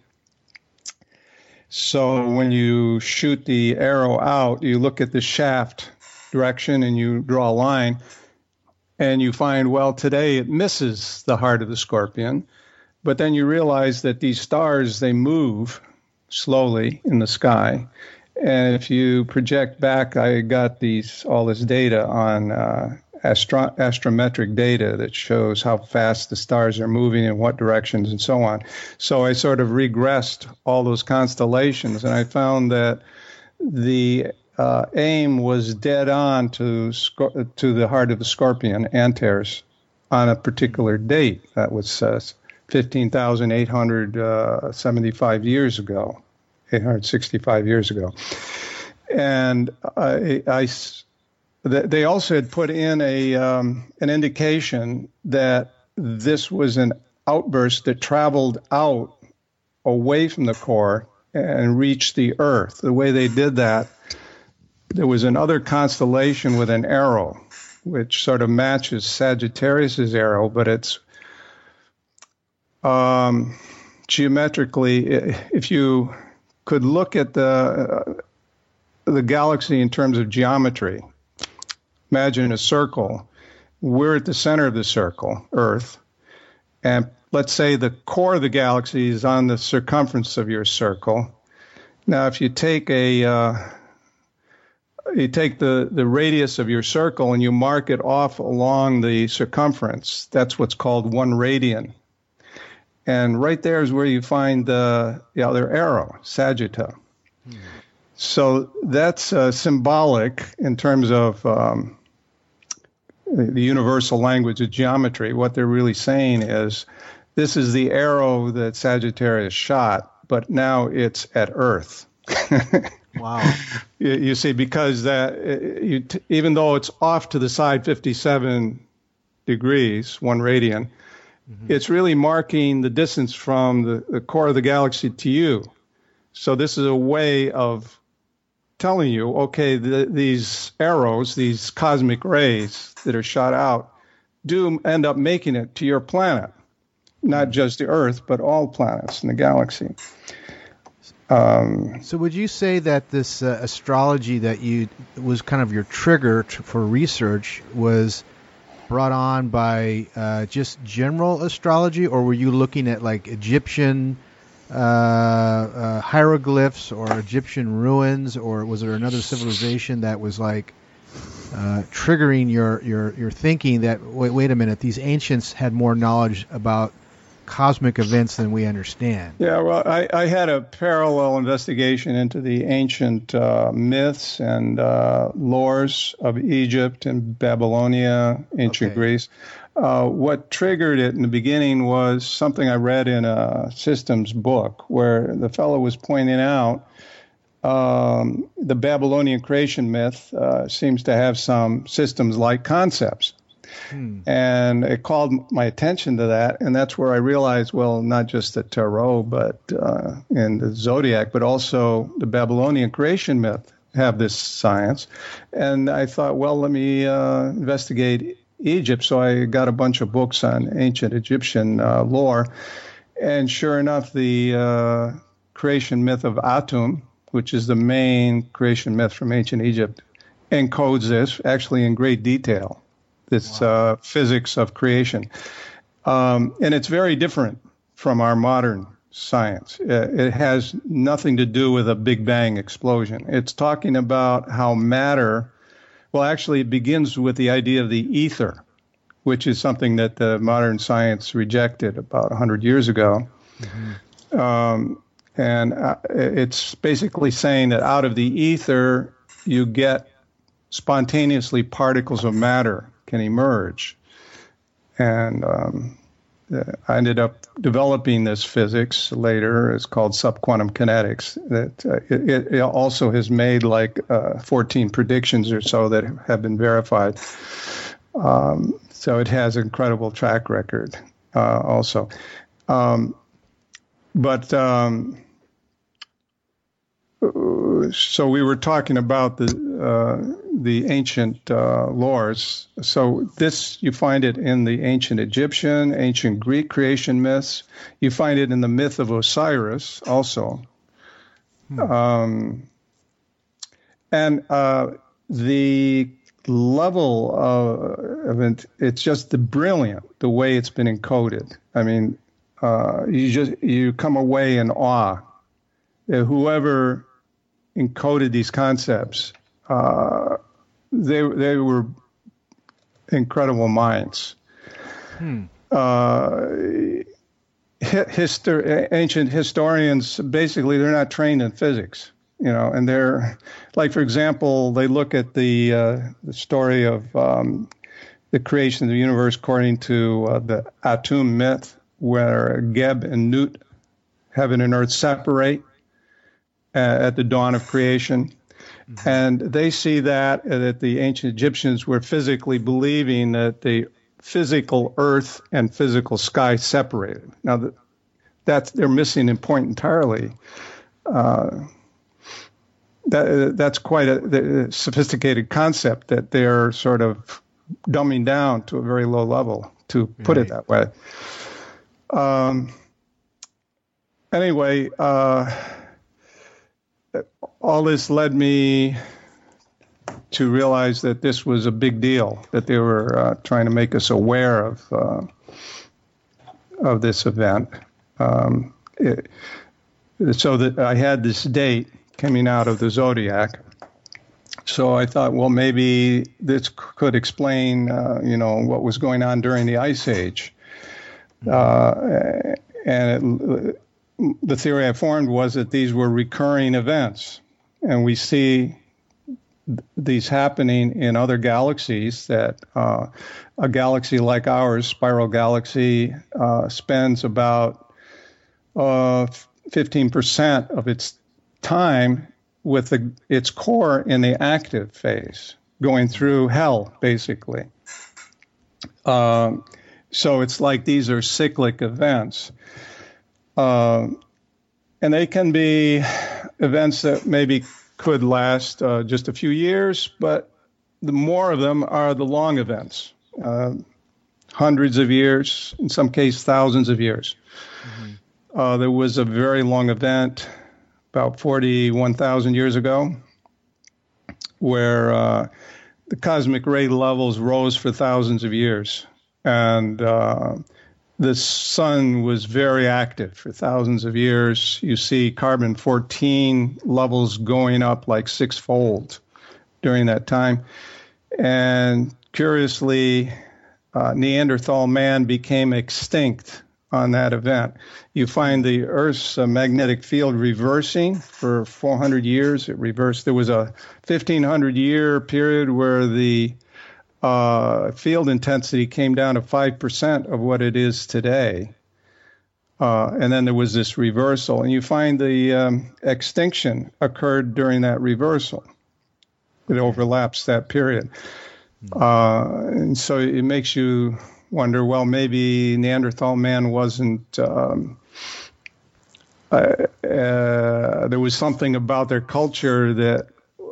So when you shoot the arrow out, you look at the shaft direction and you draw a line, and you find, well, today it misses the heart of the scorpion. But then you realize that these stars, they move slowly in the sky. And if you project back, I got all this data on astrometric data that shows how fast the stars are moving in what directions and so on. So I sort of regressed all those constellations, and I found that the aim was dead on to the heart of the scorpion, Antares, on a particular date. That was 15,875 years ago, 865 years ago. And I they also had put in an indication that this was an outburst that traveled out away from the core and reached the Earth. The way they did that, there was another constellation with an arrow, which sort of matches Sagittarius's arrow, but it's geometrically, if you could look at the galaxy in terms of geometry, imagine a circle. We're at the center of the circle, Earth, and let's say the core of the galaxy is on the circumference of your circle. Now, if you take the radius of your circle and you mark it off along the circumference, that's what's called 1 radian. And right there is where you find the other arrow, Sagitta. So that's symbolic in terms of the universal language of geometry. What they're really saying is this is the arrow that Sagittarius shot, but now it's at Earth. Wow. You see, because even though it's off to the side 57 degrees, 1 radian, it's really marking the distance from the core of the galaxy to you. So this is a way of telling you, okay, these arrows, these cosmic rays that are shot out, do end up making it to your planet. Not just the Earth, but all planets in the galaxy. So would you say that this astrology that was kind of your trigger for research was brought on by just general astrology, or were you looking at like Egyptian hieroglyphs or Egyptian ruins, or was there another civilization that was like triggering your thinking that wait a minute, these ancients had more knowledge about cosmic events than we understand? Yeah, well, I had a parallel investigation into the ancient myths and lores of Egypt and Babylonia, ancient Greece. What triggered it in the beginning was something I read in a systems book where the fellow was pointing out the Babylonian creation myth seems to have some systems-like concepts. And it called my attention to that, and that's where I realized, well, not just the tarot, but and the zodiac, but also the Babylonian creation myth have this science. And I thought, well, let me investigate Egypt. So I got a bunch of books on ancient Egyptian lore, and sure enough, the creation myth of Atum, which is the main creation myth from ancient Egypt, encodes this actually in great detail. This physics of creation. And it's very different from our modern science. It has nothing to do with a Big Bang explosion. It's talking about how matter, well, actually it begins with the idea of the ether, which is something that the modern science rejected about 100 years ago. And it's basically saying that out of the ether, you get spontaneously particles of matter can emerge. And I ended up developing this physics later. It's called subquantum kinetics. That it also has made like 14 predictions or so that have been verified. So it has an incredible track record also. So we were talking about the ancient lores. So this, you find it in the ancient Egyptian, ancient Greek creation myths. You find it in the myth of Osiris also. And the level of it, it's just brilliant, the way it's been encoded. I mean, you come away in awe. Whoever encoded these concepts, they were incredible minds. Ancient historians, basically, they're not trained in physics, and they're like, for example, they look at the story of the creation of the universe according to the Atum myth, where Geb and Nut, heaven and earth, separate at the dawn of creation. And they see that the ancient Egyptians were physically believing that the physical earth and physical sky separated. Now, they're missing a point entirely. That's quite a sophisticated concept that they're sort of dumbing down to a very low level, to put it that way. Anyway, all this led me to realize that this was a big deal, that they were trying to make us aware of this event. So that I had this date coming out of the zodiac. So I thought, well, maybe this could explain, what was going on during the Ice Age. The theory I formed was that these were recurring events, and we see these happening in other galaxies. That a galaxy like ours, spiral galaxy, spends about 15% of its time with its core in the active phase, going through hell, basically. So it's like these are cyclic events. And they can be events that maybe could last just a few years, but the more of them are the long events, hundreds of years, in some cases thousands of years. There was a very long event about 41,000 years ago where the cosmic ray levels rose for thousands of years. And the sun was very active for thousands of years. You see carbon-14 levels going up like sixfold during that time. And curiously, Neanderthal man became extinct on that event. You find the Earth's magnetic field reversing for 400 years. It reversed. There was a 1,500-year period where the field intensity came down to 5% of what it is today. And then there was this reversal. And you find the extinction occurred during that reversal. It overlaps that period. And so it makes you wonder, well, maybe Neanderthal man wasn't, there was something about their culture that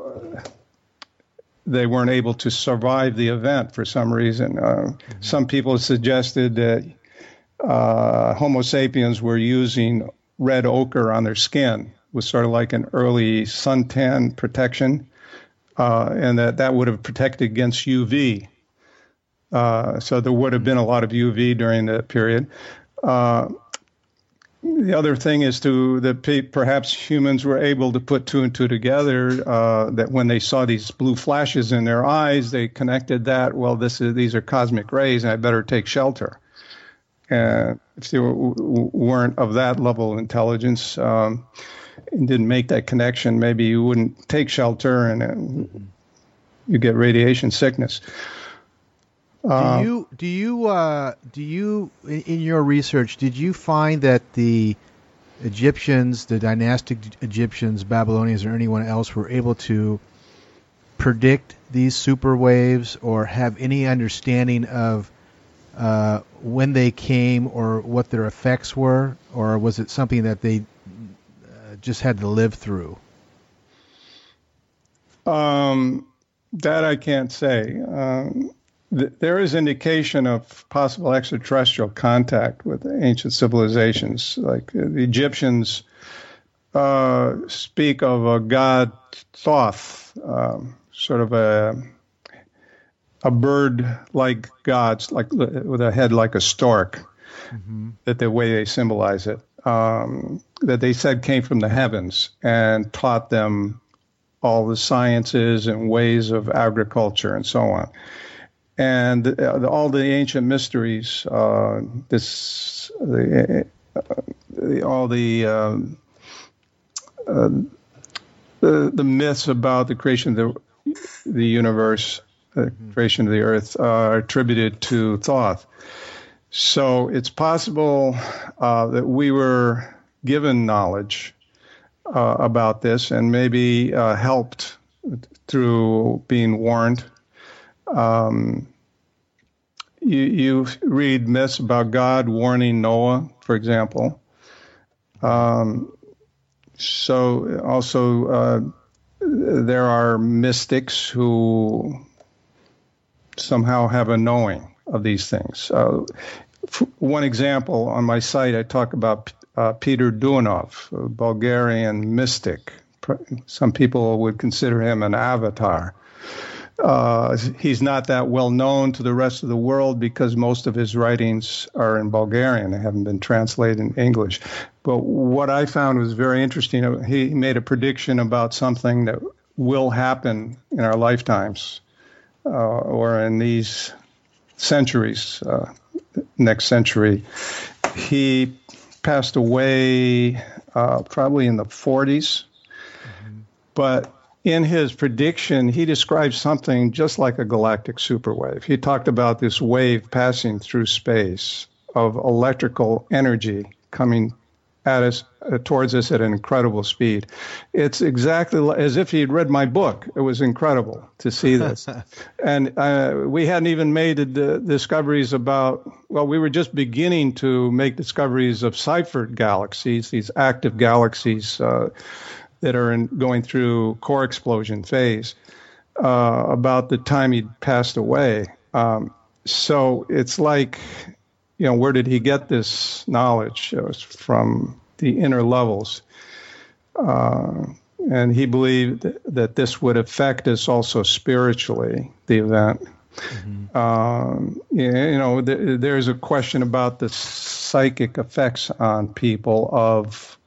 they weren't able to survive the event for some reason. Some people suggested that Homo sapiens were using red ochre on their skin. It was sort of like an early suntan protection, and that would have protected against UV. So there would have been a lot of UV during that period. The other thing is that perhaps humans were able to put two and two together, that when they saw these blue flashes in their eyes, they connected that, well, these are cosmic rays, and I better take shelter. And if they weren't of that level of intelligence and didn't make that connection, maybe you wouldn't take shelter and you get radiation sickness. Do you in your research, did you find that the Egyptians, the dynastic Egyptians, Babylonians, or anyone else were able to predict these super waves or have any understanding of when they came or what their effects were, or was it something that they just had to live through? That I can't say. There is indication of possible extraterrestrial contact with ancient civilizations. Like the Egyptians speak of a god Thoth, sort of a bird-like gods, like with a head like a stork. That the way they symbolize it, that they said came from the heavens and taught them all the sciences and ways of agriculture and so on. And all the ancient mysteries, all the myths about the creation of the universe, the creation of the earth, are attributed to Thoth. So it's possible that we were given knowledge about this and maybe helped through being warned. You read myths about God warning Noah, for example. So also there are mystics who somehow have a knowing of these things. One example, on my site, I talk about Peter Duanov, a Bulgarian mystic. Some people would consider him an avatar. He's not that well known to the rest of the world because most of his writings are in Bulgarian. They haven't been translated in English. But what I found was very interesting. He made a prediction about something that will happen in our lifetimes or in these centuries, next century. He passed away probably in the 40s. But in his prediction, he described something just like a galactic superwave. He talked about this wave passing through space of electrical energy coming at us, towards us at an incredible speed. It's exactly as if he'd read my book. It was incredible to see this. And we hadn't even made the discoveries about, well, we were just beginning to make discoveries of Seyfert galaxies, these active galaxies that are going through core explosion phase about the time he passed away. So it's like, where did he get this knowledge? It was from the inner levels. And he believed that this would affect us also spiritually, the event. Mm-hmm. There's a question about the psychic effects on people of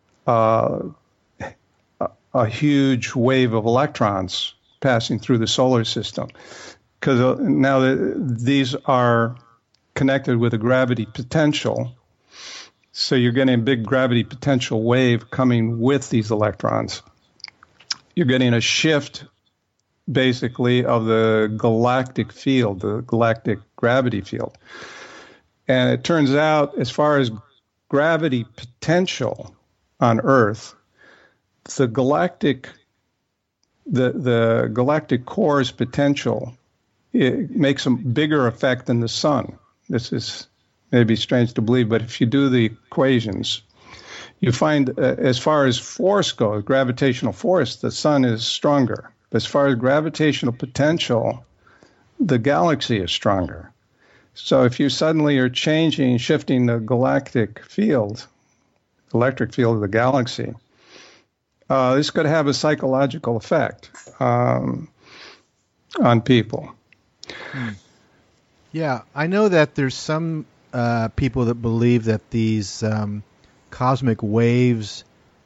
a huge wave of electrons passing through the solar system, because now these are connected with a gravity potential. So you're getting a big gravity potential wave coming with these electrons. You're getting a shift, basically, of the galactic field, the galactic gravity field. And it turns out, as far as gravity potential on Earth, the galactic core's potential, it makes a bigger effect than the sun. This is maybe strange to believe, but if you do the equations, you find as far as force goes, gravitational force, the sun is stronger. But as far as gravitational potential, the galaxy is stronger. So if you suddenly are shifting the galactic field, electric field of the galaxy, this could have a psychological effect on people. Yeah, I know that there's some people that believe that these cosmic waves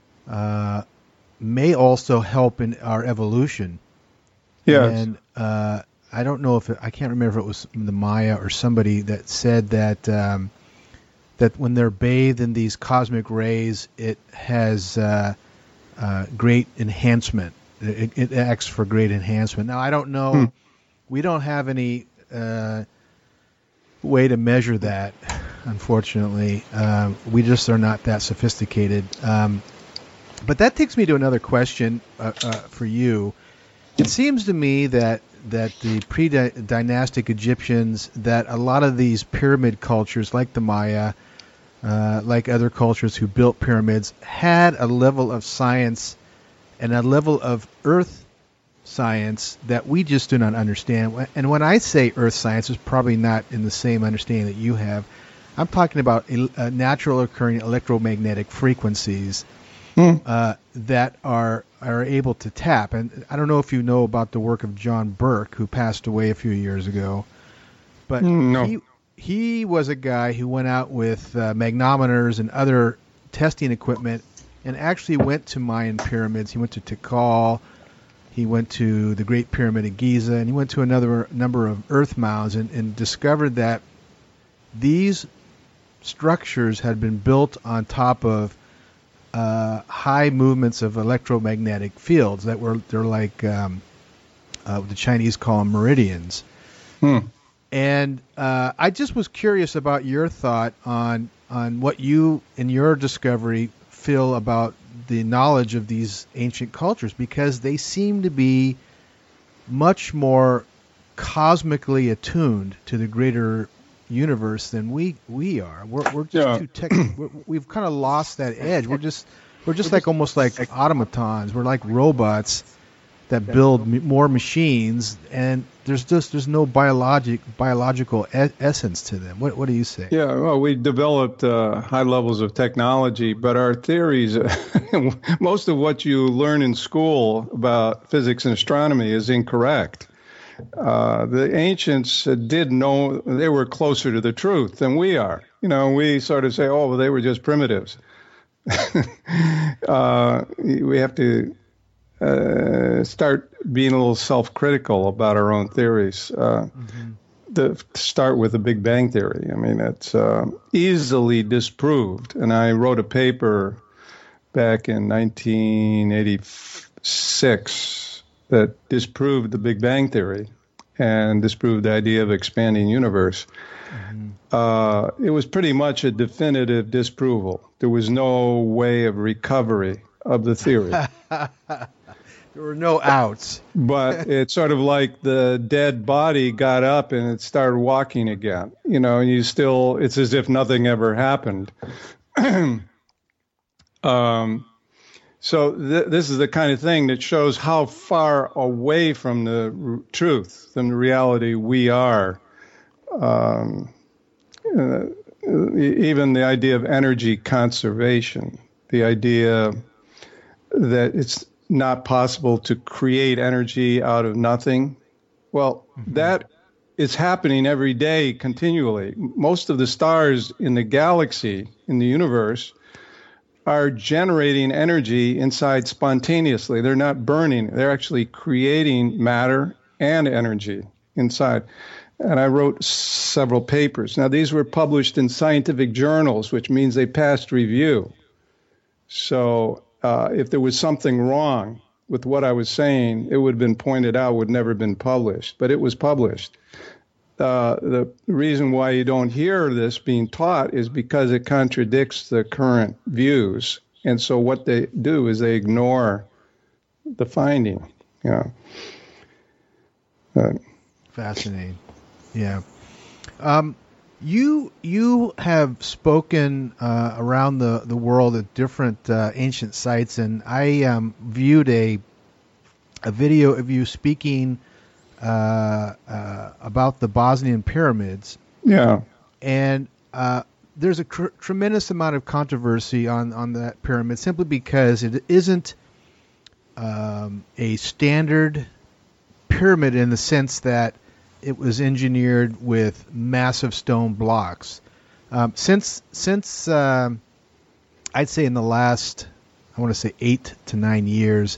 may also help in our evolution. Yes. And I don't know I can't remember if it was the Maya or somebody that said that that when they're bathed in these cosmic rays, it has great enhancement. It acts for great enhancement. Now, I don't know. We don't have any way to measure that, unfortunately. We just are not that sophisticated. But that takes me to another question for you. It seems to me that the pre-dynastic Egyptians, that a lot of these pyramid cultures, like the Maya, like other cultures who built pyramids, had a level of science and a level of earth science that we just do not understand. And when I say earth science, it's probably not in the same understanding that you have. I'm talking about natural occurring electromagnetic frequencies that are able to tap. And I don't know if you know about the work of John Burke, who passed away a few years ago, but no. He was a guy who went out with magnometers and other testing equipment and actually went to Mayan pyramids. He went to Tikal, he went to the Great Pyramid of Giza, and he went to another number of earth mounds and discovered that these structures had been built on top of high movements of electromagnetic fields they're like the Chinese call them meridians. And I just was curious about your thought on what you, in your discovery, feel about the knowledge of these ancient cultures, because they seem to be much more cosmically attuned to the greater universe than we are. We're just too technical. We've kind of lost that edge. We're just like almost like automatons. We're like robots that build more machines, and there's no biological essence to them. What do you say? Yeah, well, we developed high levels of technology, but our theories, most of what you learn in school about physics and astronomy is incorrect. The ancients did know they were closer to the truth than we are. We sort of say, oh, well, they were just primitives. We have to start being a little self-critical about our own theories. To start with the Big Bang Theory. I mean, it's easily disproved. And I wrote a paper back in 1986 that disproved the Big Bang Theory and disproved the idea of expanding universe. It was pretty much a definitive disproval. There was no way of recovery of the theory. There were no outs. But it's sort of like the dead body got up and it started walking again. And it's as if nothing ever happened. So this is the kind of thing that shows how far away from the truth, from the reality we are. Even the idea of energy conservation, the idea that it's not possible to create energy out of nothing. Well, that is happening every day continually. Most of the stars in the galaxy, in the universe, are generating energy inside spontaneously. They're not burning. They're actually creating matter and energy inside. And I wrote several papers. Now, these were published in scientific journals, which means they passed review. So if there was something wrong with what I was saying, it would have been pointed out, would never have been published. But it was published. The reason why you don't hear this being taught is because it contradicts the current views. And so what they do is they ignore the finding. Fascinating. Yeah. You have spoken around the world at different ancient sites, and I viewed a video of you speaking about the Bosnian pyramids. Yeah. And there's a tremendous amount of controversy on that pyramid simply because it isn't a standard pyramid in the sense that it was engineered with massive stone blocks. Since I'd say in the last, I want to say 8 to 9 years,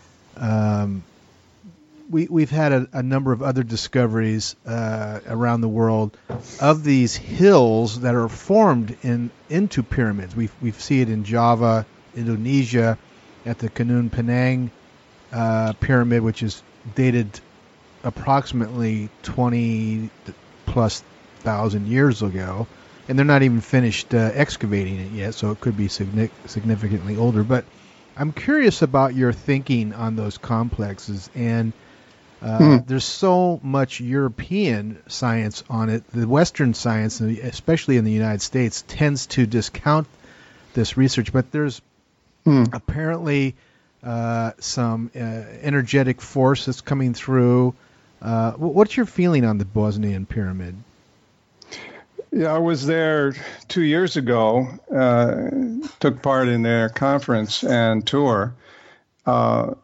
we've had a number of other discoveries around the world of these hills that are formed into pyramids. We see it in Java, Indonesia, at the Gunung Penang pyramid, which is dated approximately 20 plus thousand years ago, and they're not even finished excavating it yet, so it could be significantly older. But I'm curious about your thinking on those complexes, and there's so much European science on it. The Western science, especially in the United States, tends to discount this research, but there's apparently some energetic force that's coming through. What's your feeling on the Bosnian pyramid? Yeah, I was there 2 years ago, took part in their conference and tour. And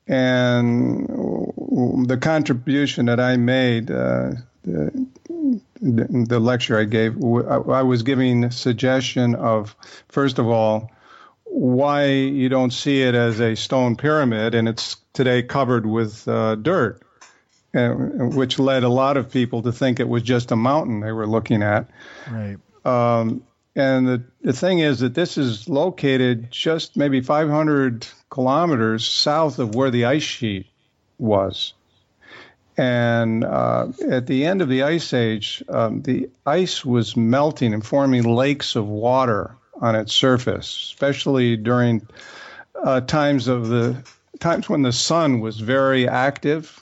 the contribution that I made, the lecture I gave, I was giving a suggestion of, first of all, why you don't see it as a stone pyramid, and it's today covered with dirt, which led a lot of people to think it was just a mountain they were looking at. Right. And the thing is that this is located just maybe 500 kilometers south of where the ice sheet was. And at the end of the Ice Age, the ice was melting and forming lakes of water on its surface, especially during times when the sun was very active.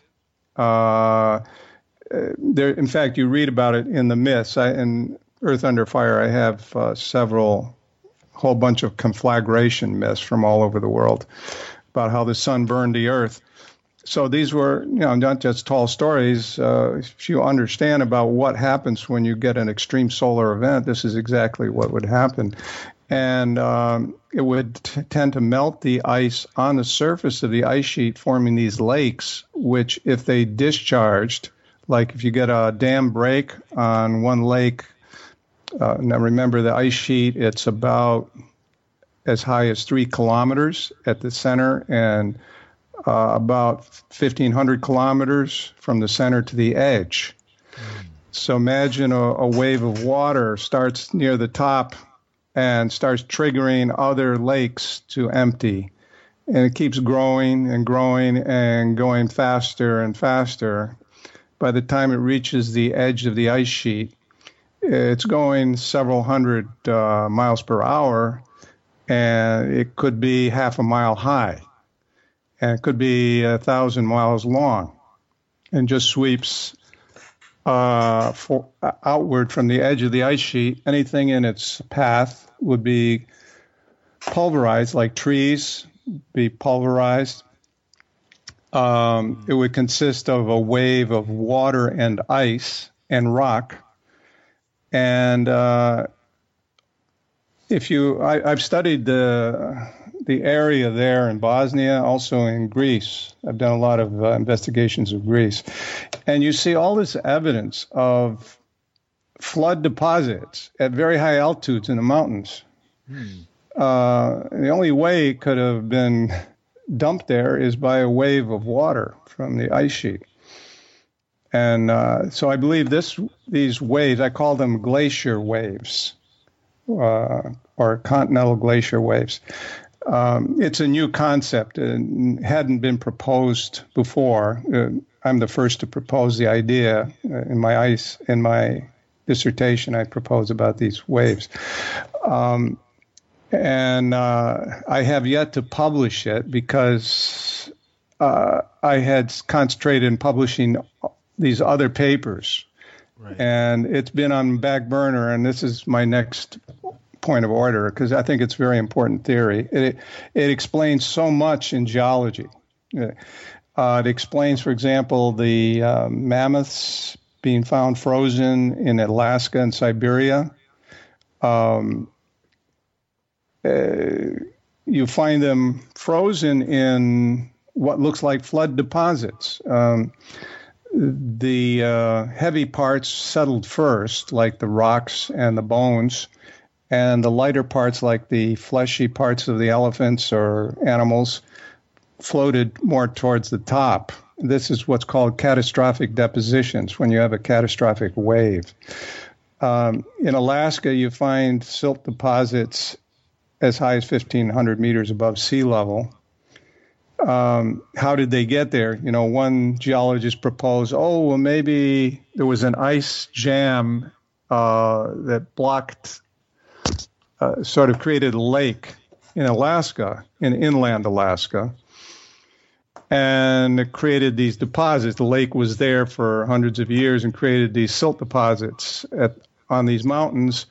In fact, you read about it in the myths. In Earth Under Fire, I have whole bunch of conflagration myths from all over the world about how the sun burned the earth. So these were, not just tall stories. If you understand about what happens when you get an extreme solar event, this is exactly what would happen. And it would tend to melt the ice on the surface of the ice sheet, forming these lakes, which if they discharged, like if you get a dam break on one lake, now remember the ice sheet, it's about as high as 3 kilometers at the center and about 1,500 kilometers from the center to the edge. So imagine a wave of water starts near the top and starts triggering other lakes to empty. And it keeps growing and growing and going faster and faster. By the time it reaches the edge of the ice sheet, it's going several hundred miles per hour, and it could be half a mile high, and it could be 1,000 miles long, and just sweeps outward from the edge of the ice sheet. Anything in its path would be pulverized, like trees be pulverized. It would consist of a wave of water and ice and rock. And I've studied the area there in Bosnia, also in Greece. I've done a lot of investigations of Greece. And you see all this evidence of flood deposits at very high altitudes in the mountains. The only way it could have been dumped there is by a wave of water from the ice sheet. And so I believe these waves, I call them glacier waves, or continental glacier waves. It's a new concept and hadn't been proposed before. I'm the first to propose the idea in my dissertation. I propose about these waves. And I have yet to publish it because I had concentrated in publishing these other papers. Right. And it's been on back burner, and this is my next point of order because I think it's very important theory. It explains so much in geology. It explains, for example, the mammoths being found frozen in Alaska and Siberia. You find them frozen in what looks like flood deposits. The heavy parts settled first, like the rocks and the bones, and the lighter parts, like the fleshy parts of the elephants or animals, floated more towards the top. This is what's called catastrophic depositions, when you have a catastrophic wave. In Alaska, you find silt deposits as high as 1,500 meters above sea level. How did they get there? One geologist proposed, maybe there was an ice jam that blocked, sort of created a lake in Alaska, in inland Alaska, and it created these deposits. The lake was there for hundreds of years and created these silt deposits on these mountains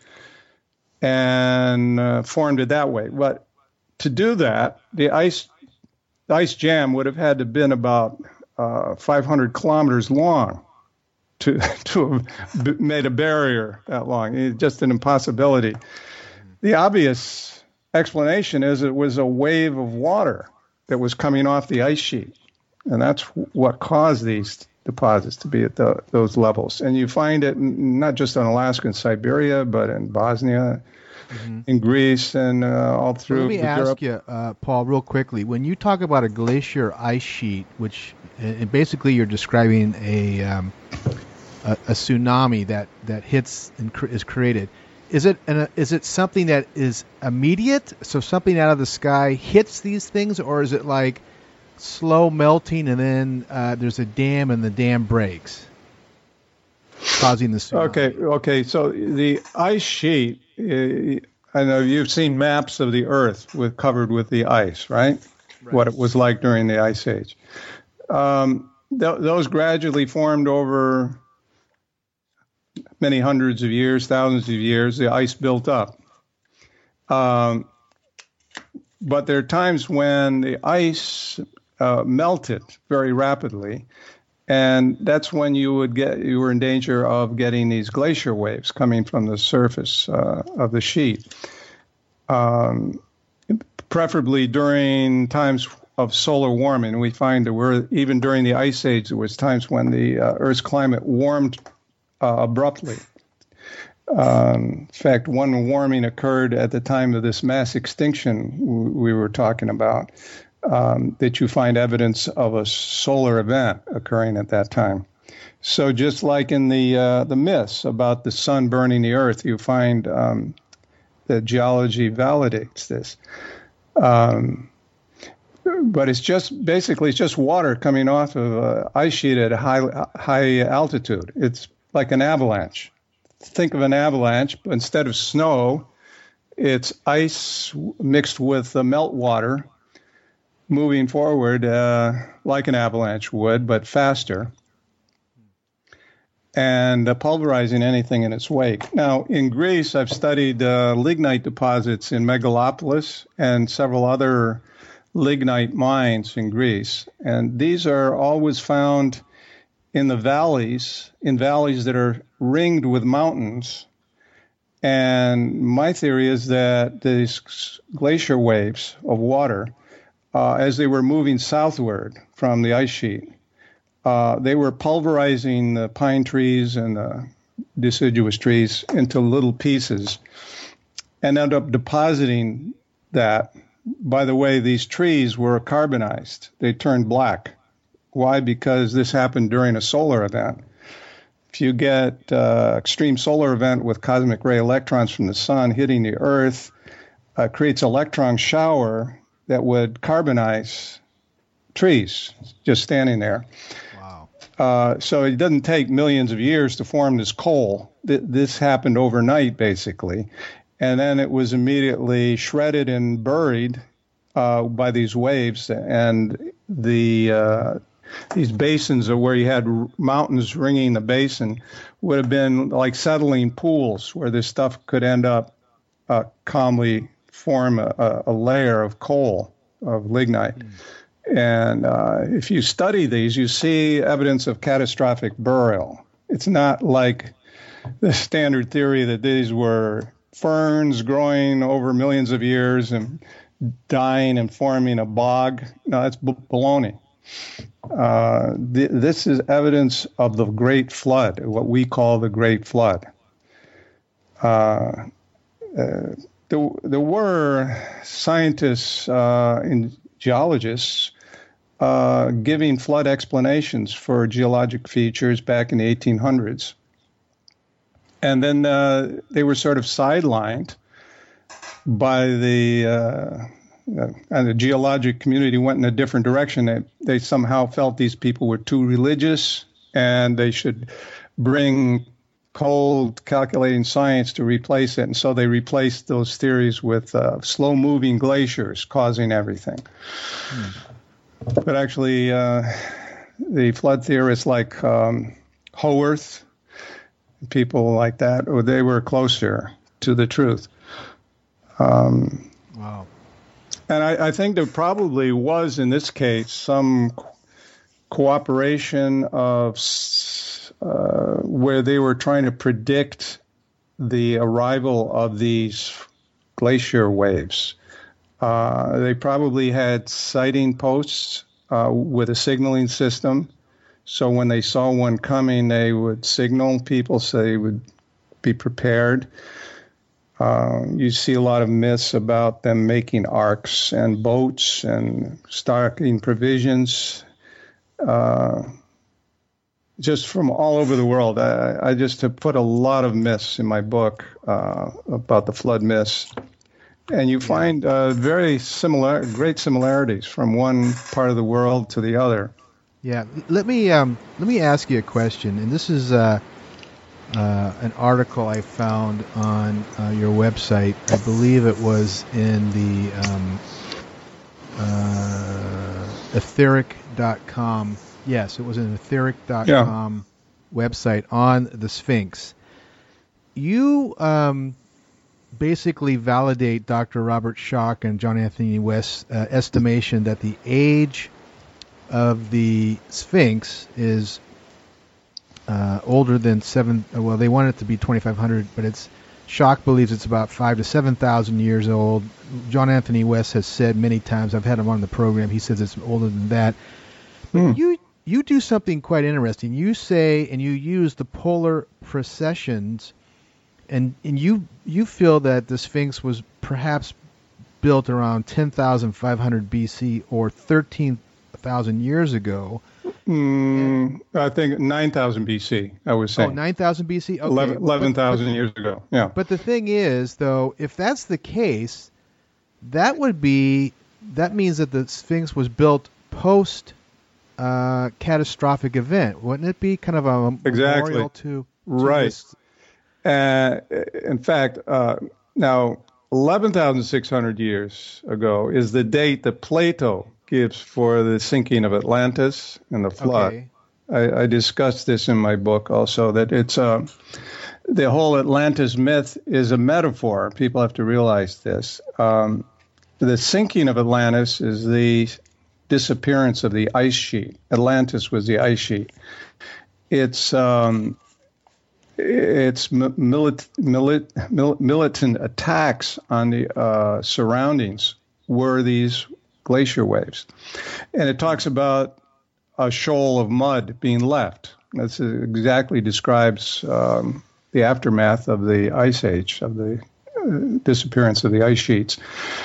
and formed it that way. But to do that, the ice jam would have had to have been about 500 kilometers long to have made a barrier that long. It's just an impossibility. The obvious explanation is it was a wave of water that was coming off the ice sheet, and that's what caused these deposits to be at those levels. And you find it not just in Alaska and Siberia, but in Bosnia, in Greece, and all through Europe. Let me ask you, Paul, real quickly. When you talk about a glacier ice sheet, which and basically you're describing a tsunami that hits and is created, is it something that is immediate? So something out of the sky hits these things, or is it like slow melting and then there's a dam and the dam breaks, causing the tsunami? Okay. So the ice sheet, I know you've seen maps of the Earth covered with the ice, right? What it was like during the Ice Age. Those gradually formed over many hundreds of years, thousands of years. The ice built up. But there are times when the ice melted very rapidly, and that's when you were in danger of getting these glacier waves coming from the surface of the sheet. Preferably during times of solar warming. We find there were, even during the Ice Age, there was times when the Earth's climate warmed abruptly. In fact, one warming occurred at the time of this mass extinction we were talking about, that you find evidence of a solar event occurring at that time. So just like in the myths about the sun burning the Earth, you find that geology validates this. But it's just water coming off of an ice sheet at a high altitude. It's like an avalanche. Think of an avalanche, but instead of snow, it's ice mixed with meltwater moving forward like an avalanche would, but faster, and pulverizing anything in its wake. Now, in Greece, I've studied lignite deposits in Megalopolis and several other lignite mines in Greece, and these are always found in the valleys, that are ringed with mountains. And my theory is that these glacier waves of water, as they were moving southward from the ice sheet, they were pulverizing the pine trees and the deciduous trees into little pieces and ended up depositing that. By the way, these trees were carbonized. They turned black. Why? Because this happened during a solar event. If you get extreme solar event with cosmic ray electrons from the sun hitting the Earth, creates electron shower that would carbonize trees just standing there. Wow. So it doesn't take millions of years to form this coal. This happened overnight, basically. And then it was immediately shredded and buried by these waves. And these basins are where you had mountains ringing the basin would have been like settling pools where this stuff could end up calmly form a layer of coal, of lignite. And if you study these, you see evidence of catastrophic burial. It's not like the standard theory that these were ferns growing over millions of years and dying and forming a bog. No, that's baloney. This is evidence of the Great Flood, what we call the Great Flood. There were scientists and geologists giving flood explanations for geologic features back in the 1800s. And then they were sort of sidelined by and the geologic community went in a different direction. They somehow felt these people were too religious and they should bring cold calculating science to replace it. And so they replaced those theories with slow-moving glaciers causing everything. But actually, the flood theorists like Howarth, people like that, they were closer to the truth. Wow. And I think there probably was, in this case, some cooperation of where they were trying to predict the arrival of these glacier waves. They probably had sighting posts with a signaling system. So when they saw one coming, they would signal people so they would be prepared. You see a lot of myths about them making arks and boats and stocking provisions, just from all over the world. I just have put a lot of myths in my book about the flood myths. And you find great similarities from one part of the world to the other. Yeah, let me ask you a question, and this is an article I found on your website. I believe it was in the etheric.com. Yes, it was an etheric.com website on the Sphinx. You basically validate Dr. Robert Schoch and John Anthony West's estimation that the age of the Sphinx is older than they want it to be 2,500, but Schoch believes it's about 5,000 to 7,000 years old. John Anthony West has said many times, I've had him on the program, he says it's older than that. But you do something quite interesting. You say, and you use the polar precessions, and you feel that the Sphinx was perhaps built around 10,500 BC or 13,000 years ago. I think 9,000 BC, I was saying. 9,000 BC? Okay. 11,000 years ago, yeah. But the thing is, though, if that's the case, that means that the Sphinx was built post catastrophic event. Wouldn't it be kind of a memorial to right. This? In fact, now 11,600 years ago is the date that Plato gives for the sinking of Atlantis and the flood. Okay. I discussed this in my book also, that it's the whole Atlantis myth is a metaphor. People have to realize this. The sinking of Atlantis is the disappearance of the ice sheet. Atlantis was the ice sheet. Its militant attacks on the surroundings were these glacier waves. And it talks about a shoal of mud being left. That exactly describes the aftermath of the ice age, of the disappearance of the ice sheets.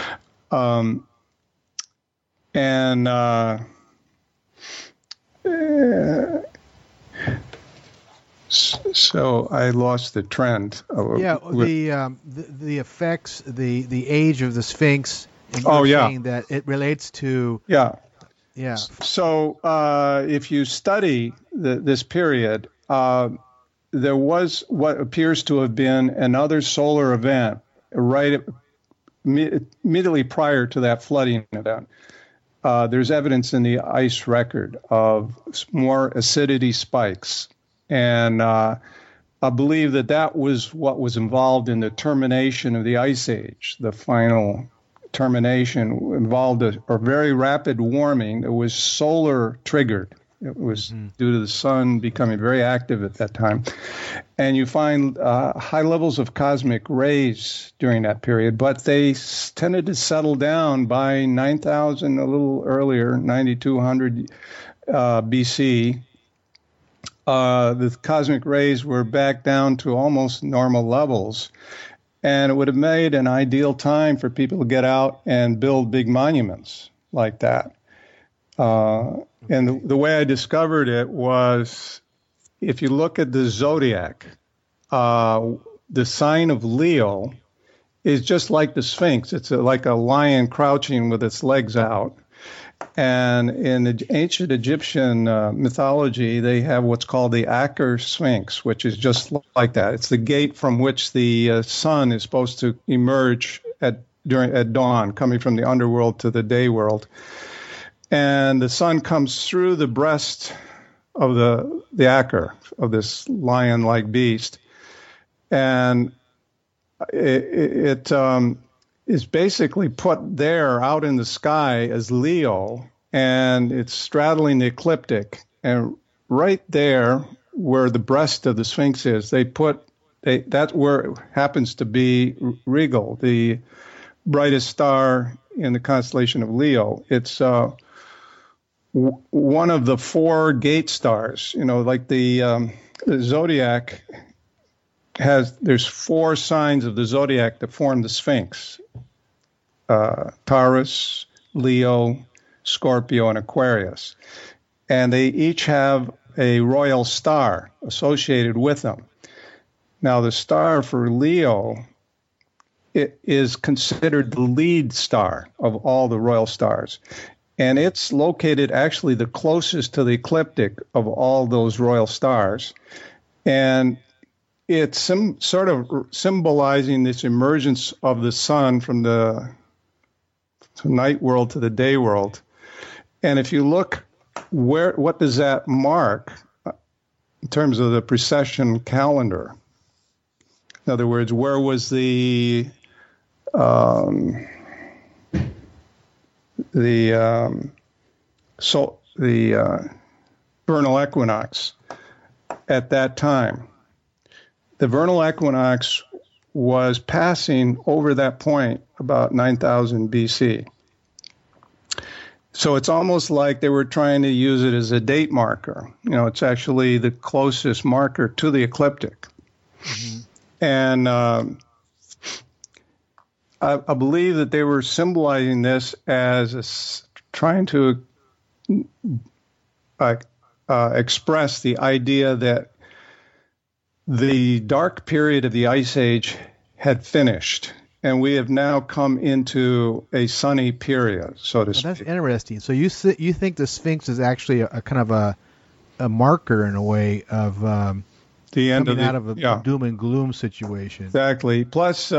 So I lost the trend. The effects, the age of the Sphinx. And saying that it relates to. Yeah. Yeah. So if you study this period, there was what appears to have been another solar event right immediately prior to that flooding event. There's evidence in the ice record of more acidity spikes. And I believe that was what was involved in the termination of the ice age. The final termination involved a very rapid warming. It was solar triggered. It was due to the sun becoming very active at that time. And you find high levels of cosmic rays during that period, but they tended to settle down by 9,000, a little earlier, 9,200 BC. The cosmic rays were back down to almost normal levels. And it would have made an ideal time for people to get out and build big monuments like that. And the way I discovered it was, if you look at the zodiac, the sign of Leo is just like the Sphinx. It's like a lion crouching with its legs out. And in the ancient Egyptian mythology, they have what's called the Aker Sphinx, which is just like that. It's the gate from which the sun is supposed to emerge at dawn, coming from the underworld to the day world. And the sun comes through the breast of the Aker, of this lion-like beast. And it is basically put there out in the sky as Leo, and it's straddling the ecliptic. And right there, where the breast of the Sphinx is, that's where it happens to be Regal, the brightest star in the constellation of Leo. It's one of the four gate stars. Like the zodiac there's four signs of the zodiac that form the Sphinx. Taurus, Leo, Scorpio, and Aquarius. And they each have a royal star associated with them. Now, the star for Leo, it is considered the lead star of all the royal stars. And it's located actually the closest to the ecliptic of all those royal stars. And it's some sort of symbolizing this emergence of the sun from the night world to the day world. And if you look, what does that mark in terms of the precession calendar? In other words, where was the vernal equinox at that time? The vernal equinox was passing over that point about 9,000 BC. So it's almost like they were trying to use it as a date marker. It's actually the closest marker to the ecliptic. Mm-hmm. And I believe that they were symbolizing this as trying to express the idea that the dark period of the Ice Age had finished, and we have now come into a sunny period, so to speak. That's interesting. So you think the Sphinx is actually a kind of a marker in a way of the end coming out of a doom and gloom situation. Exactly. Plus,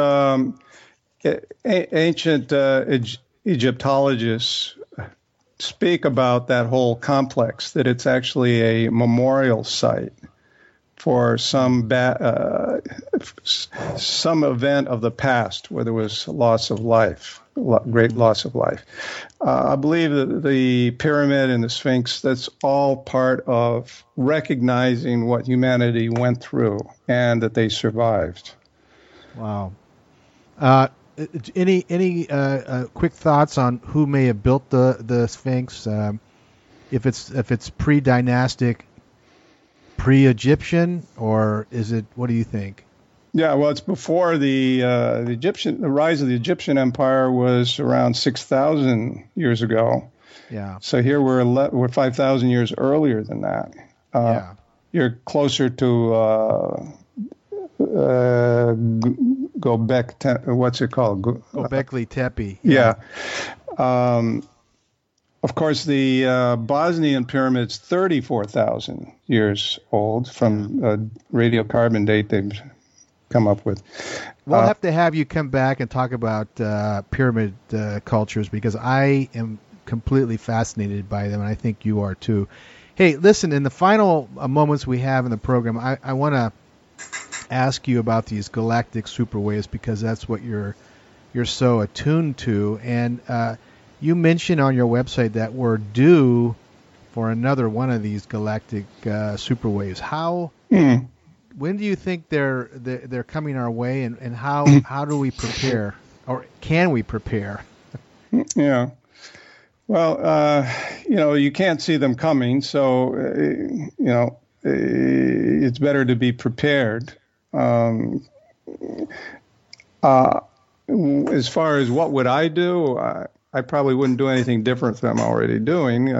ancient Egyptologists speak about that whole complex, that it's actually a memorial site for some event of the past where there was loss of life, great loss of life. I believe that the pyramid and the Sphinx, that's all part of recognizing what humanity went through and that they survived. Wow. Any quick thoughts on who may have built the Sphinx? If it's pre-dynastic, pre-Egyptian, or is it? What do you think? Yeah, well, it's before the rise of the Egyptian Empire was around 6,000 years ago. Yeah. So here we're 5,000 years earlier than that. You're closer to what's it called? Göbekli Tepe. Yeah. Of course, the Bosnian pyramid's 34,000 years old from radiocarbon date they've come up with. We'll have to have you come back and talk about pyramid cultures, because I am completely fascinated by them, and I think you are too. Hey, listen, in the final moments we have in the program, I want to ask you about these galactic superwaves, because that's what you're so attuned to. And you mentioned on your website that we're due for another one of these galactic superwaves. When do you think they're coming our way, and how do we prepare, or can we prepare? Yeah. Well, you can't see them coming, so it's better to be prepared. As far as what would I do, I probably wouldn't do anything different than I'm already doing.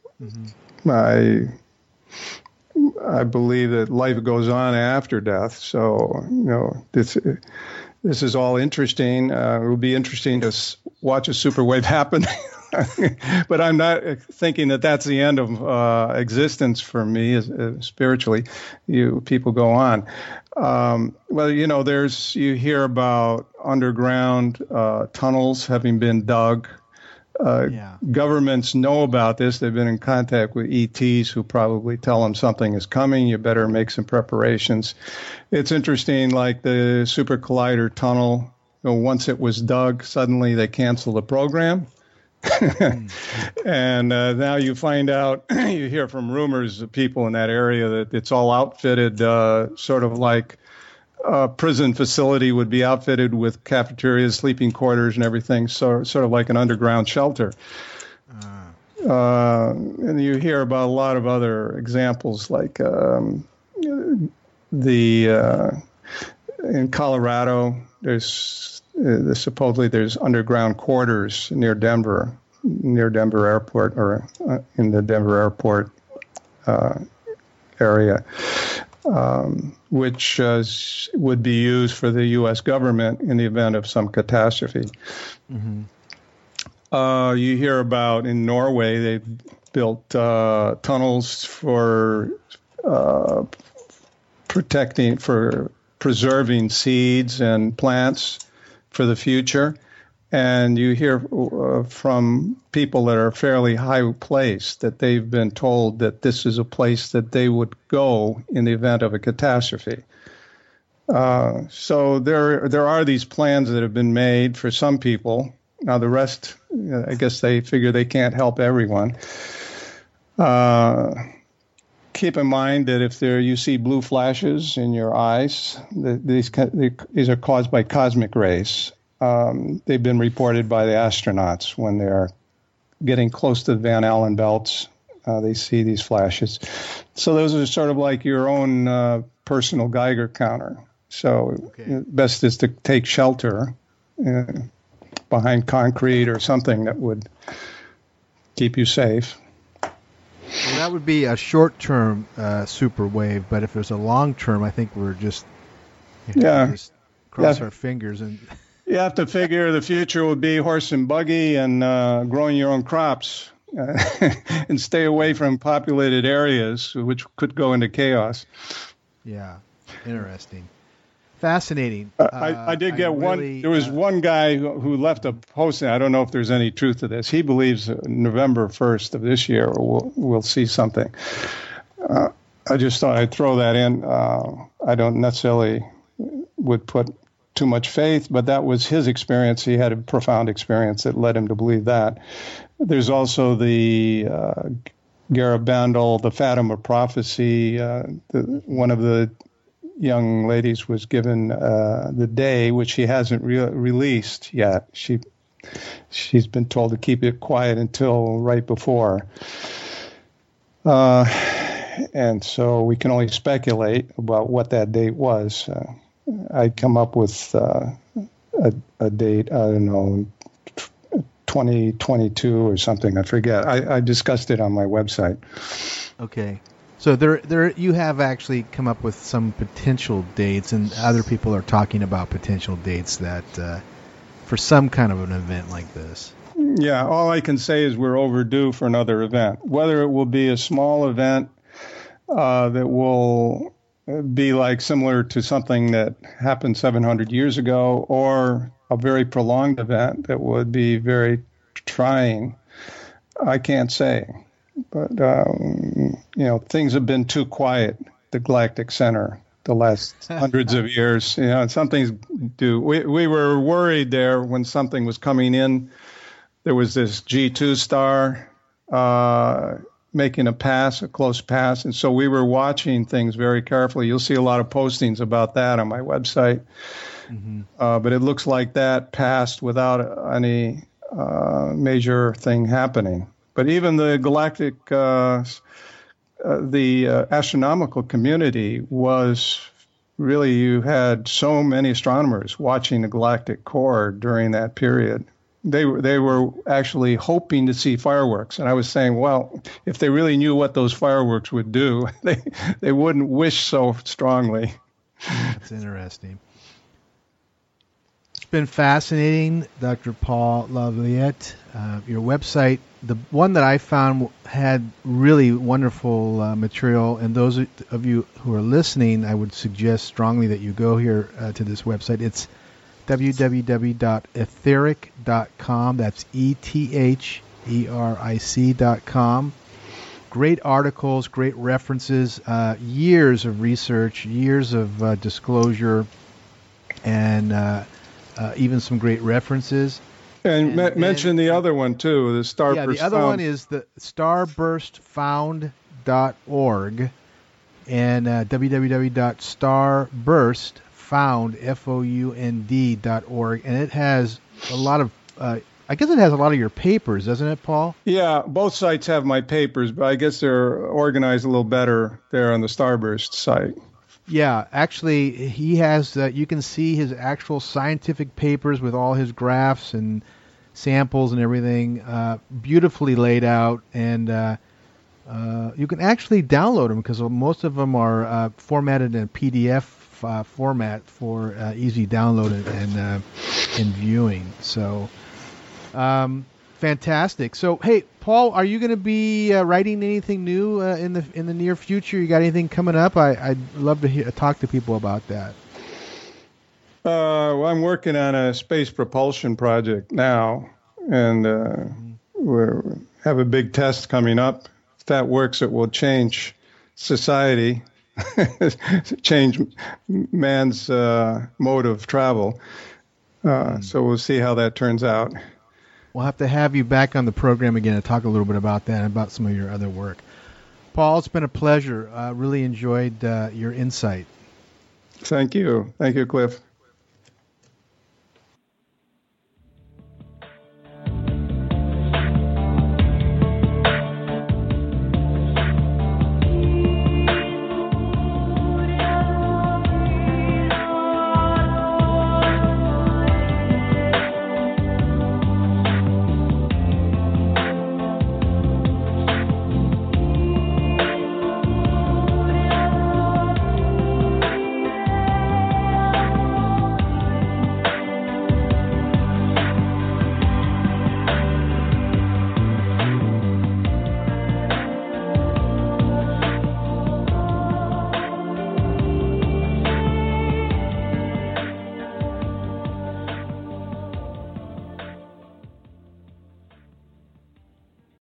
I believe that life goes on after death. So, this is all interesting. It would be interesting to watch a superwave happen. But I'm not thinking that that's the end of existence for me spiritually. People go on. Well, you hear about underground tunnels having been dug. Governments know about this. They've been in contact with ETs who probably tell them something is coming. You better make some preparations. It's interesting, like the Super Collider tunnel. Once it was dug, suddenly they canceled the program. And now you find out, you hear from rumors of people in that area that it's all outfitted, sort of like a prison facility would be outfitted with cafeterias, sleeping quarters, and everything, sort of like an underground shelter. And you hear about a lot of other examples, like in Colorado, supposedly there's underground quarters near Denver Airport, or in the Denver Airport area, which would be used for the U.S. government in the event of some catastrophe. Mm-hmm. You hear about in Norway, they built tunnels for preserving seeds and plants for the future. And you hear from people that are fairly high placed that they've been told that this is a place that they would go in the event of a catastrophe. So there are these plans that have been made for some people. Now the rest, I guess they figure they can't help everyone. Keep in mind that if you see blue flashes in your eyes, these are caused by cosmic rays. They've been reported by the astronauts when they're getting close to the Van Allen belts. They see these flashes. So those are sort of like your own personal Geiger counter. So best is to take shelter behind concrete or something that would keep you safe. Well, that would be a short-term super wave, but if there's a long-term, I think we're just just cross our fingers. And you have to figure the future will be horse and buggy and growing your own crops and stay away from populated areas, which could go into chaos. Yeah, interesting. Fascinating. I did get one. There was one guy who left a post. I don't know if there's any truth to this. He believes November 1st of this year we'll see something. I just thought I'd throw that in. I don't necessarily would put too much faith, but that was his experience. He had a profound experience that led him to believe that. There's also the Garabandal, the Fatima prophecy. One of the young ladies was given the day, which she hasn't released yet. She's been told to keep it quiet until right before. And so we can only speculate about what that date was. I'd come up with a date, I don't know, 2022 or something. I forget. I discussed it on my website. Okay. So there, you have actually come up with some potential dates, and other people are talking about potential dates that for some kind of an event like this. Yeah, all I can say is we're overdue for another event. Whether it will be a small event that will be like similar to something that happened 700 years ago, or a very prolonged event that would be very trying, I can't say. But, things have been too quiet, the Galactic Center, the last hundreds of years. Something's due. We were worried there when something was coming in. There was this G2 star making a close pass. And so we were watching things very carefully. You'll see a lot of postings about that on my website. Mm-hmm. But it looks like that passed without any major thing happening. But even the galactic, the astronomical community was really, you had so many astronomers watching the galactic core during that period. They were actually hoping to see fireworks. And I was saying, well, if they really knew what those fireworks would do, they wouldn't wish so strongly. That's interesting. It's been fascinating, Dr. Paul Laviolette. Your website, the one that I found, had really wonderful material. And those of you who are listening, I would suggest strongly that you go here to this website. It's www.etheric.com. That's ETHERIC.com. Great articles, great references, years of research, years of disclosure, and even some great references. And mention the other one, too, the Starburst Found. Yeah, the other one is the starburstfound.org and www.starburstfound.org. And it has a lot of, I guess it has a lot of your papers, doesn't it, Paul? Yeah, both sites have my papers, but I guess they're organized a little better there on the Starburst site. Yeah, actually, he has, you can see his actual scientific papers with all his graphs and samples and everything, beautifully laid out, and you can actually download them because most of them are formatted in a PDF format for easy download and viewing. So, fantastic. So, hey, Paul, are you going to be writing anything new in the near future? You got anything coming up? I'd love to talk to people about that. I'm working on a space propulsion project now, and we have a big test coming up. If that works, it will change society, change man's mode of travel. So we'll see how that turns out. We'll have to have you back on the program again and talk a little bit about that and about some of your other work. Paul, it's been a pleasure. I really enjoyed your insight. Thank you. Thank you, Cliff.